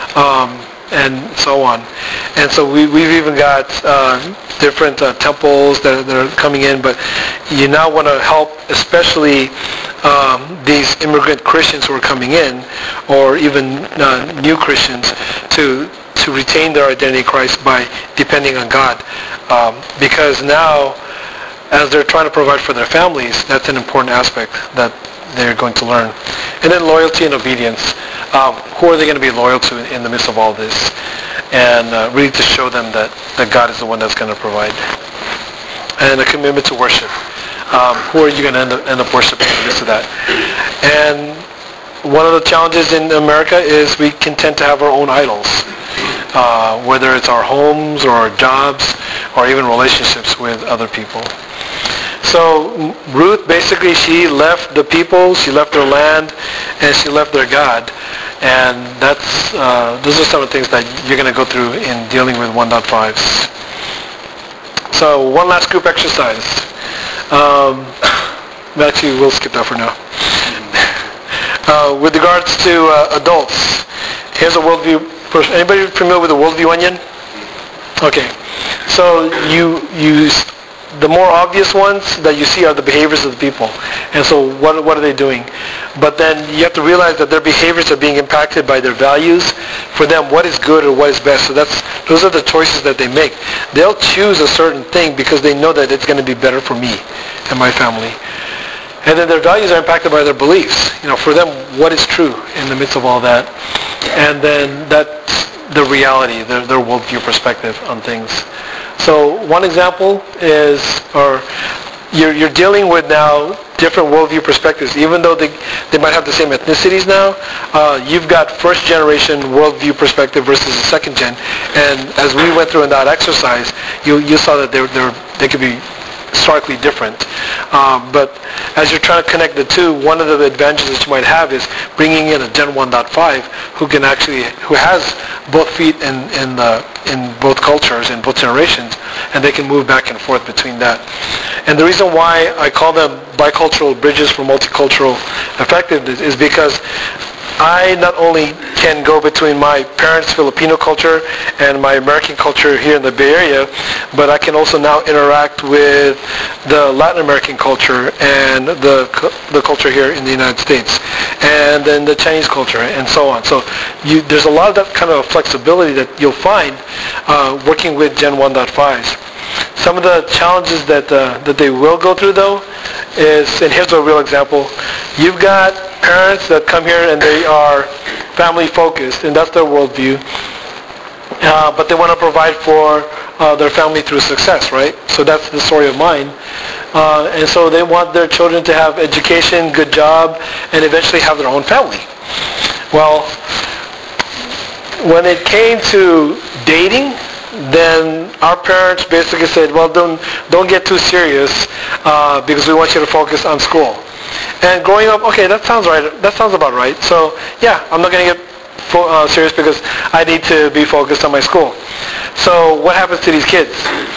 and so on. And so we've even got different temples that are coming in. But you now want to help, especially these immigrant Christians who are coming in, or even new Christians, to retain their identity in Christ by depending on God, because now, as they're trying to provide for their families, that's an important aspect that they're going to learn. And then loyalty and obedience. Who are they going to be loyal to in the midst of all this? And really to show them that God is the one that's going to provide. And a commitment to worship. Who are you going to end up worshiping in the midst of that? And one of the challenges in America is we can tend to have our own idols. Whether it's our homes or our jobs or even relationships with other people. So Ruth, basically, she left the people, she left their land, and she left their God. And those are some of the things that you're going to go through in dealing with 1.5s. So one last group exercise. Actually, we'll skip that for now. With regards to adults, here's a worldview. Anybody familiar with the worldview onion? Okay. So the more obvious ones that you see are the behaviors of the people. And so what are they doing? But then you have to realize that their behaviors are being impacted by their values. For them, what is good or what is best. So those are the choices that they make. They'll choose a certain thing because they know that it's going to be better for me and my family. And then their values are impacted by their beliefs. For them, what is true in the midst of all that? And then that's the reality, their worldview perspective on things. So one example is, you're dealing with now different worldview perspectives. Even though they might have the same ethnicities now, you've got first generation worldview perspective versus a second gen. And as we went through in that exercise, you saw that they could be starkly different. But as you're trying to connect the two, one of the advantages that you might have is bringing in a Gen 1.5 who has both feet in both cultures, in both generations, and they can move back and forth between that. And the reason why I call them bicultural bridges for multicultural effectiveness is because I not only can go between my parents' Filipino culture and my American culture here in the Bay Area, but I can also now interact with the Latin American culture and the culture here in the United States, and then the Chinese culture, and so on. So there's a lot of that kind of flexibility that you'll find working with Gen 1.5s. Some of the challenges that they will go through, though, is, and here's a real example, you've got parents that come here and they are family focused, and that's their worldview, but they want to provide for their family through success, right? So that's the story of mine. And so they want their children to have education, good job, and eventually have their own family. Well, when it came to dating, then our parents basically said, well, don't get too serious because we want you to focus on school. And growing up, okay, that sounds right. That sounds about right. So yeah, I'm not going to get serious because I need to be focused on my school. So what happens to these kids?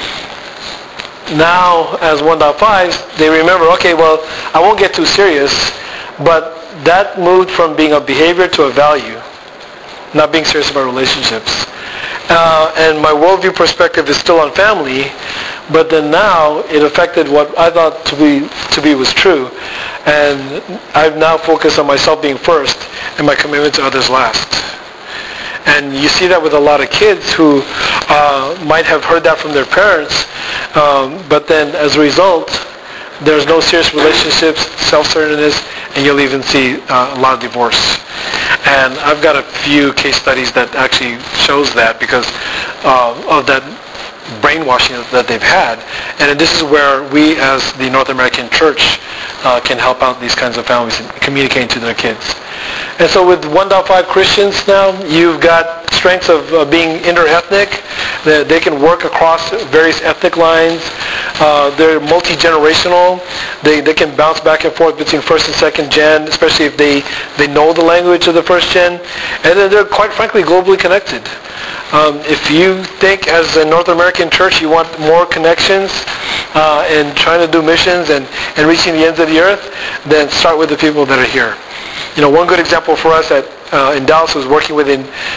Now, as 1.5s, they remember, okay, well, I won't get too serious, but that moved from being a behavior to a value, not being serious about relationships. And my worldview perspective is still on family, but then now it affected what I thought to be was true, and I've now focused on myself being first and my commitment to others last. And you see that with a lot of kids who might have heard that from their parents, but then as a result, there's no serious relationships, self-centeredness, and you'll even see a lot of divorce. And I've got a few case studies that actually shows that because of that brainwashing that they've had. And this is where we as the North American church can help out these kinds of families in communicating to their kids. And so with 1.5 Christians now, you've got strengths of being inter-ethnic. They can work across various ethnic lines. They're multi-generational. They can bounce back and forth between first and second gen, especially if they know the language of the first gen. And then they're quite frankly globally connected. If you think as a North American church you want more connections and trying to do missions and reaching the ends of the earth, then start with the people that are here. You know, one good example for us in Dallas was working with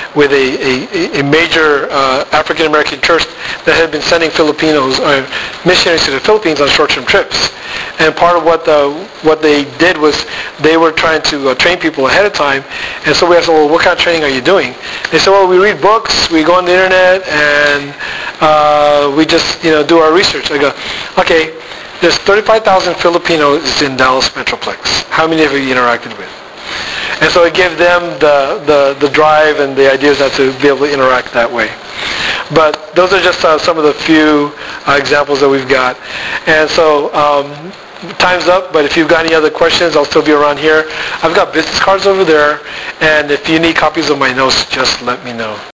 a major African American church that had been sending Filipinos missionaries to the Philippines on short-term trips. And part of what they did was they were trying to train people ahead of time. And so we asked them, well, what kind of training are you doing? They said, well, we read books, we go on the internet, and we just do our research. I go, okay, there's 35,000 Filipinos in Dallas Metroplex. How many have you interacted with? And so it gave them the drive and the ideas not to be able to interact that way. But those are just some of the few examples that we've got. And so time's up, but if you've got any other questions, I'll still be around here. I've got business cards over there, and if you need copies of my notes, just let me know.